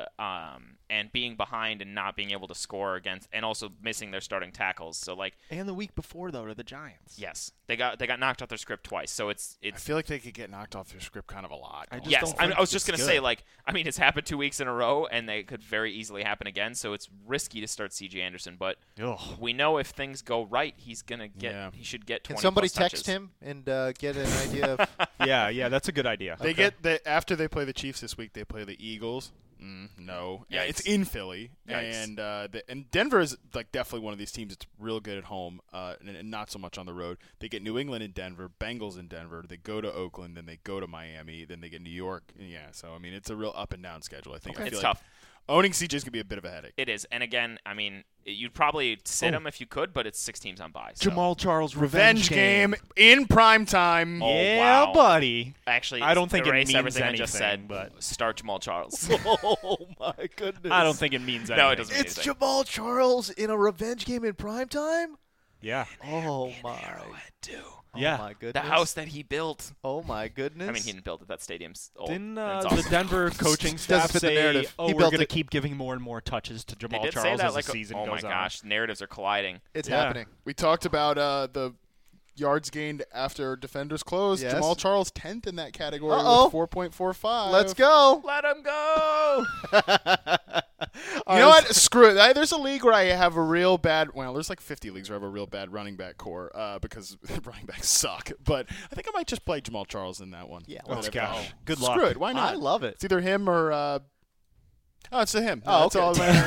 B: and being behind and not being able to score against, and also missing their starting tackles. So like,
D: and the week before though to the Giants.
B: Yes, they got knocked off their script twice. So it's.
C: I feel like they could get knocked off their script kind of a lot.
B: I was just gonna say, like, I mean, it's happened 2 weeks in a row, and they could very easily happen again. So it's risky to start C.J. Anderson. But we know if things go right, he's gonna get. He should get 20.
A: Can somebody
B: text
A: him and get an idea of?
D: Yeah, that's a good idea.
C: They get after they play the Chiefs this week. They play the Eagles. No,
B: yeah,
C: it's in Philly, and Denver is like definitely one of these teams that's real good at home, and not so much on the road. They get New England in Denver, Bengals in Denver. They go to Oakland, then they go to Miami, then they get New York. Yeah, so I mean, it's a real up and down schedule. I think
B: it's
C: like
B: tough.
C: Owning CJ is gonna be a bit of a headache.
B: It is, and again, I mean, you'd probably sit him if you could, but it's 6 teams on bye. So.
D: Jamal Charles
C: revenge game in prime time.
B: Oh,
D: yeah,
B: wow.
D: buddy.
B: Actually,
D: I don't think it means
B: everything
D: anything.
B: I just said,
D: but
B: start Jamal Charles.
A: Oh my goodness!
D: I don't think it means anything.
B: No, it doesn't mean
A: It's
B: anything.
A: Jamal Charles in a revenge game in primetime?
D: Yeah.
A: Oh my.
D: Yeah.
A: Oh my goodness.
B: The house that he built.
A: Oh my goodness.
B: I mean, he didn't build it. That stadium's old.
D: Didn't
B: It's
D: the
B: awesome.
D: Denver coaching staff
A: fit the
D: say,
A: narrative.
D: "Oh,
A: He
D: we're
A: built
D: going to
A: it.
D: keep giving more and more touches to
B: They
D: Jamal
B: did say
D: Charles
B: that,
D: as
B: like,
D: the season
B: oh
D: goes
B: my
D: on"?
B: gosh, narratives are colliding.
A: It's
D: Yeah.
A: happening.
C: We talked about the yards gained after defenders closed.
A: Yes.
C: Jamal Charles 10th in that category
A: Uh-oh.
C: with 4.45.
A: Let's go.
B: Let him go.
C: You know what? Screw it. There's a league where I have a real bad. Well, there's like 50 leagues where I have a real bad running back core because running backs suck. But I think I might just play Jamal Charles in that one.
A: Yeah,
D: let's
C: Whatever.
D: go. Good luck.
C: Screw it. Why not?
A: I love it.
C: It's either him or. It's him.
A: Oh,
C: That's all
A: okay.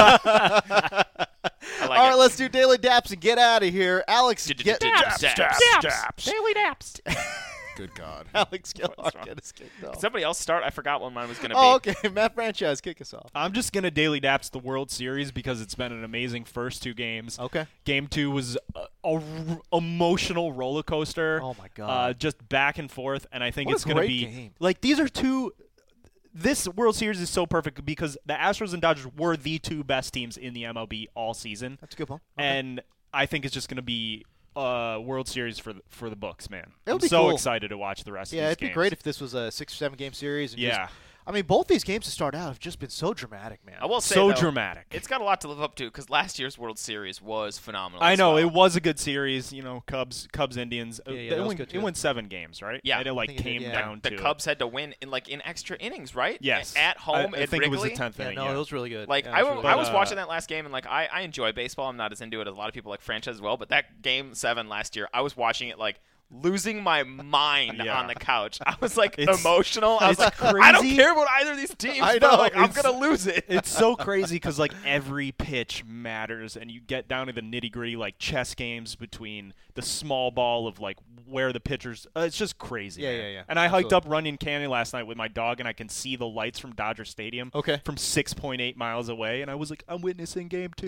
B: I like
A: All right,
B: it.
A: let's do Daily Daps and get out of here. Alex, get
B: Daily Daps.
C: Good God.
A: Alex Gellhart
B: What's wrong?
A: get us kicked off.
B: Can somebody else start? I forgot what mine was going to
A: Oh,
B: be.
A: okay. Matt Franchise, kick us off.
D: I'm just going to daily daps the World Series because it's been an amazing first 2 games.
A: Okay.
D: Game 2 was a emotional roller coaster.
A: Oh, my God.
D: Just back and forth, and I think
A: What
D: it's
A: a
D: going to
A: great
D: be
A: game.
D: like these are two. This World Series is so perfect because the Astros and Dodgers were the 2 best teams in the MLB all season.
A: That's a good one. Okay.
D: And I think it's just going to be a World Series for the books, man.
A: It'll
D: I'm
A: be
D: so
A: cool.
D: excited to watch the rest of these
A: it'd
D: games.
A: be great if this was a 6 or 7 game series. And
D: Yeah.
A: just, I mean, both these games to start out have just been so dramatic, man.
B: I will say,
D: so
B: though,
D: dramatic.
B: it's got a lot to live up to because last year's World Series was phenomenal.
D: I
B: as
D: know
B: well.
D: it was a good series. You know, Cubs, Indians.
A: Yeah, that was good, too.
D: It went 7 games, right?
B: Yeah.
D: and it like
A: I think it did,
D: came
A: yeah.
D: down
B: The
D: to
B: Cubs had to win in extra innings, right?
D: Yes,
B: At home
D: I
B: at
D: think
B: Wrigley.
D: it was the 10th
A: Yeah,
D: inning.
A: no, it was really good.
B: Like
A: Yeah,
B: I
A: it was really
B: was
A: good.
B: watching that last game, and like I enjoy baseball. I'm not as into it as a lot of people like franchise as well. But that game 7 last year, I was watching it like losing my mind
D: Yeah.
B: on the couch. I was like
D: It's-
B: emotional. I was
D: it's
B: like, I don't
D: crazy.
B: care about either of these teams.
A: I
B: but
A: know,
B: like I'm
D: it's-
B: gonna lose it.
D: It's so crazy because like every pitch matters, and you get down to the nitty gritty, like chess games between the small ball of like where the pitchers. It's just crazy.
A: Yeah,
D: man.
A: yeah, yeah.
D: And I hiked
A: Absolutely.
D: up Runyon Canyon last night with my dog, and I can see the lights from Dodger Stadium.
A: Okay.
D: From 6.8 miles away, and I was like, I'm witnessing game 2.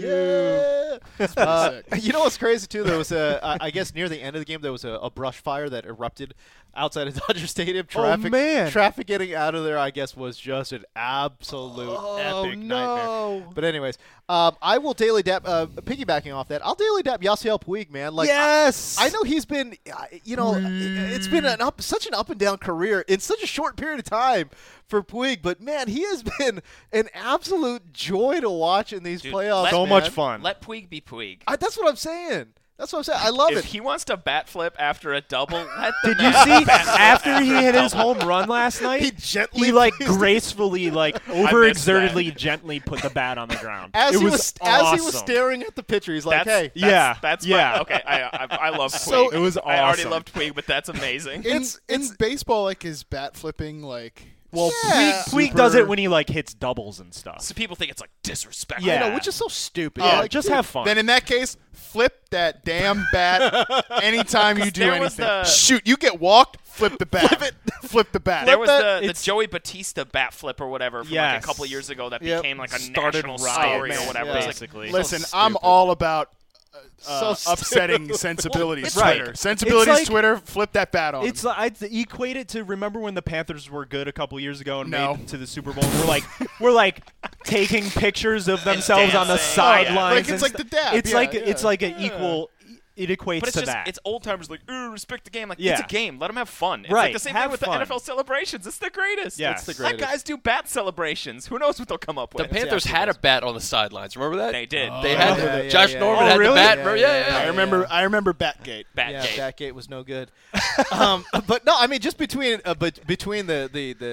A: Yeah. You know what's crazy too? There was I guess near the end of the game there was a brush fire that erupted outside of Dodger Stadium. Traffic,
D: man.
A: traffic getting out of there, I guess, was just an absolute epic nightmare. But anyways, I will daily dap. Piggybacking off that, I'll daily dap Yasiel Puig, man. Like,
D: Yes!
A: I know he's been, it's been such an up and down career in such a short period of time for Puig, but man, he has been an absolute joy to watch in these
B: Dude,
A: playoffs.
D: So
A: man.
D: much fun.
B: Let Puig be Puig.
A: That's what I'm saying. That's what I'm saying. I love
B: If
A: it.
B: he wants to bat flip after a double, let the
D: Did you
B: man
D: see
B: bat flip
D: after he hit his home run last night?
A: He gently
D: like
A: placed it.
D: gracefully, like overexertedly, gently put the bat on the ground.
A: As
D: it
A: he
D: was
A: as he was
D: awesome.
A: staring at the pitcher, he's like,
B: That's-
A: "Hey,
D: Yeah,
B: That's
D: yeah.
B: my, okay. I love Puig.
C: So-
D: It was
B: I already
D: awesome.
B: loved Puig, but that's amazing.
C: In baseball, like, is bat flipping like?
D: Well,
A: Yeah.
D: Puig does it when he like hits doubles and stuff.
B: So people think it's like disrespectful.
D: Yeah.
A: I know," which is so stupid.
D: Yeah,
A: Like,
D: just
A: dude,
D: have fun.
C: Then in that case, flip that damn bat anytime you do
B: there was
C: anything.
B: the-
C: Shoot, you get walked, flip the bat. Flip it. Flip the bat.
B: There was the
D: It's-
B: Joey Batista bat flip or whatever from like
D: Yes.
B: a couple of years ago that
A: Yep.
B: became like a
D: Started
B: national
D: riots,
B: story or whatever.
A: yeah.
B: It was like,
D: Basically.
C: Listen,
A: So
C: I'm
A: stupid.
C: all about
A: So
C: upsetting
A: stupid.
C: sensibilities
D: It's right.
C: Twitter. Sensibilities
D: It's like-
C: Twitter, flip that bat on.
D: It's like I'd equate it to remember when the Panthers were good a couple years ago and
C: No.
D: made it to the Super Bowl. And we're like taking pictures of themselves on the
B: dancing.
D: sidelines.
C: Like, it's
D: and
C: like
D: stuff.
C: the dab.
D: It's
C: Yeah,
D: like
C: yeah.
D: it's like an equal. It equates
B: but it's
D: to
B: just
D: that.
B: it's old timers like respect the game. Like
D: Yeah.
B: it's a game. Let them have fun. It's
D: Right.
B: like the same
D: Have
B: thing with
D: fun.
B: the NFL celebrations. It's the greatest.
D: Yes. It's the
B: Let
A: greatest.
B: guys do bat celebrations. Who knows what they'll come up
E: The
B: with?
E: Panthers had a bat on the sidelines. Remember that?
B: They did.
E: They had
A: yeah,
E: Josh
A: yeah,
E: Norman
A: yeah.
E: had
D: Oh, really?
E: the bat.
A: Yeah,
E: Remember?
A: yeah,
E: Yeah.
C: I remember Batgate.
A: Yeah,
B: Batgate.
A: Batgate was no good. But no, I mean, just between between the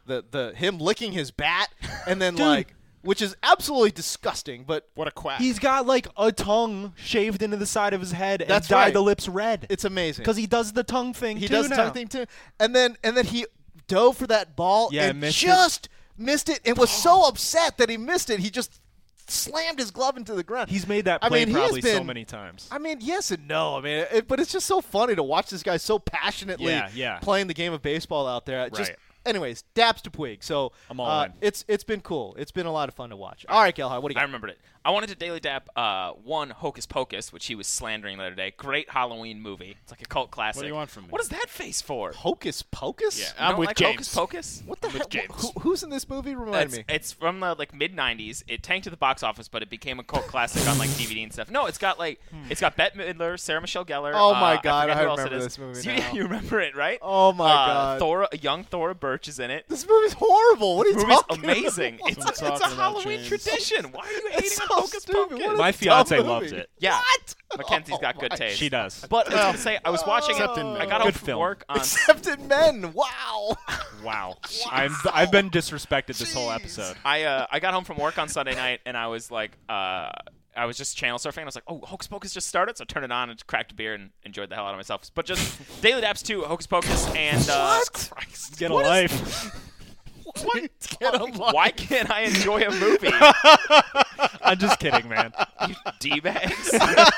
A: the him licking his bat and then like. Which is absolutely disgusting, but
C: what a quack.
D: He's got like a tongue shaved into the side of his head and dyed the lips red.
A: It's amazing.
D: Because he does the tongue thing
A: he
D: too
A: does the tongue thing too. And then he dove for that ball and just missed it and was so upset that he missed it. He just slammed his glove into the ground.
D: He's made that play probably so many times.
A: I mean, yes and no. I mean, but it's just so funny to watch this guy so passionately playing the game of baseball out there.
D: Right.
A: Anyways, Daps to Puig. So
D: I'm all in.
A: It's been cool. It's been a lot of fun to watch. All right, Gelhard, what do you got?
B: I remembered it. I wanted to daily dap one Hocus Pocus, which he was slandering the other day. Great Halloween movie. It's like a cult classic.
C: What do you want from me?
B: What is that face for?
A: Hocus Pocus?
B: Yeah,
C: I'm with
B: like
C: James.
B: Hocus Pocus?
A: What the heck? Who's in this movie? Remind me.
B: It's from the mid '90s. It tanked to the box office, but it became a cult classic on like DVD and stuff. No, it's got it's got Bette Midler, Sarah Michelle Gellar.
A: Oh my God,
B: I
A: remember this movie now.
B: You remember it, right?
A: Oh my God.
B: Young Thora Birch is in it.
A: This movie's horrible. What are you talking
B: about? Amazing. It's a Halloween tradition. Why are you hating on Hocus Pocus?
D: My fiance loves it.
B: Yeah.
A: What?
B: Mackenzie's got good taste.
D: She does.
B: But I was going to say, I was watching it. I got home from work on...
A: Except in Men. Wow.
D: Wow. I've been disrespected this whole episode.
B: I got home from work on Sunday night, and I was like... I was just channel surfing, and I was like, oh, Hocus Pocus just started, so I turned it on and cracked a beer and enjoyed the hell out of myself. But just Daily Daps 2, Hocus Pocus, and...
A: What?
D: Christ. Get a life.
B: What? Why can't I enjoy a movie?
D: I'm just kidding, man.
B: You D-bags.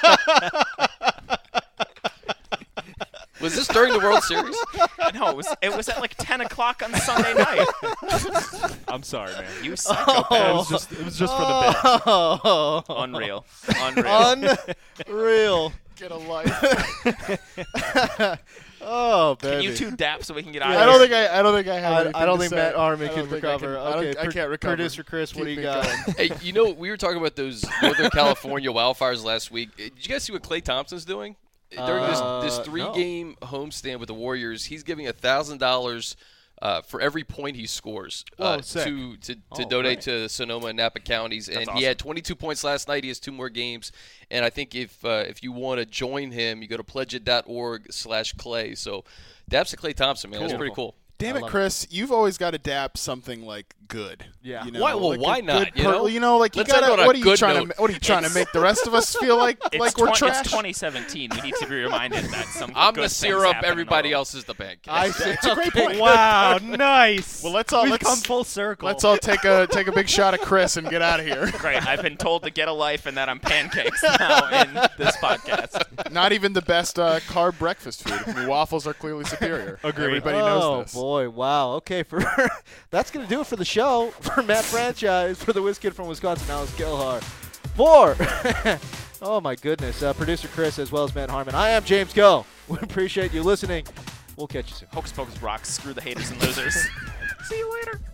E: Was this during the World Series?
B: No, it was at like 10 o'clock on Sunday night.
D: I'm sorry, man.
B: You psychopath.
D: It was just for the bit.
B: Unreal.
A: Unreal.
C: Get a life.
A: Oh, baby.
B: Can you two dap so we can get out of
C: I
B: here?
C: don't think I have.
A: I don't think
C: say.
A: Matt Harmon can recover.
C: I can't recover.
A: Producer Chris, what do you got?
E: Hey, we were talking about those Northern California wildfires last week. Did you guys see what Klay Thompson's doing? During this 3-game homestand with the Warriors, he's giving $1,000 for every point he scores to donate to Sonoma and Napa counties. And he had 22 points last night. He has 2 more games. And I think if you want to join him, you go to pledgeit.org/Klay. So daps to Klay Thompson, man. That's pretty cool.
C: Damn it, Chris! You've always got to dap something like good.
A: Yeah.
C: You know,
E: Why? Well,
C: like
E: why not?
C: You know, like you gotta. What are you trying to make the rest of us feel like we're trash?
B: It's 2017. We need to be reminded that some.
E: I'm
B: the
E: syrup. Everybody else is the bank.
C: It's a great point.
D: Wow, nice.
C: Well, let's
D: come full circle.
C: Let's all take a big shot of Chris and get out of here.
B: Great. I've been told to get a life and that I'm pancakes now in this podcast.
C: Not even the best carb breakfast food. I mean, waffles are clearly superior.
D: Agreed.
C: Everybody knows this.
A: Oh boy! Wow. Okay. That's gonna do it for the show. For Matt Franchise, for the Whiz Kid from Wisconsin, Alex Gelhard. Oh my goodness, producer Chris as well as Matt Harmon. I am James Go. We appreciate you listening. We'll catch you soon.
B: Hocus Pocus rocks. Screw the haters and losers. See you later.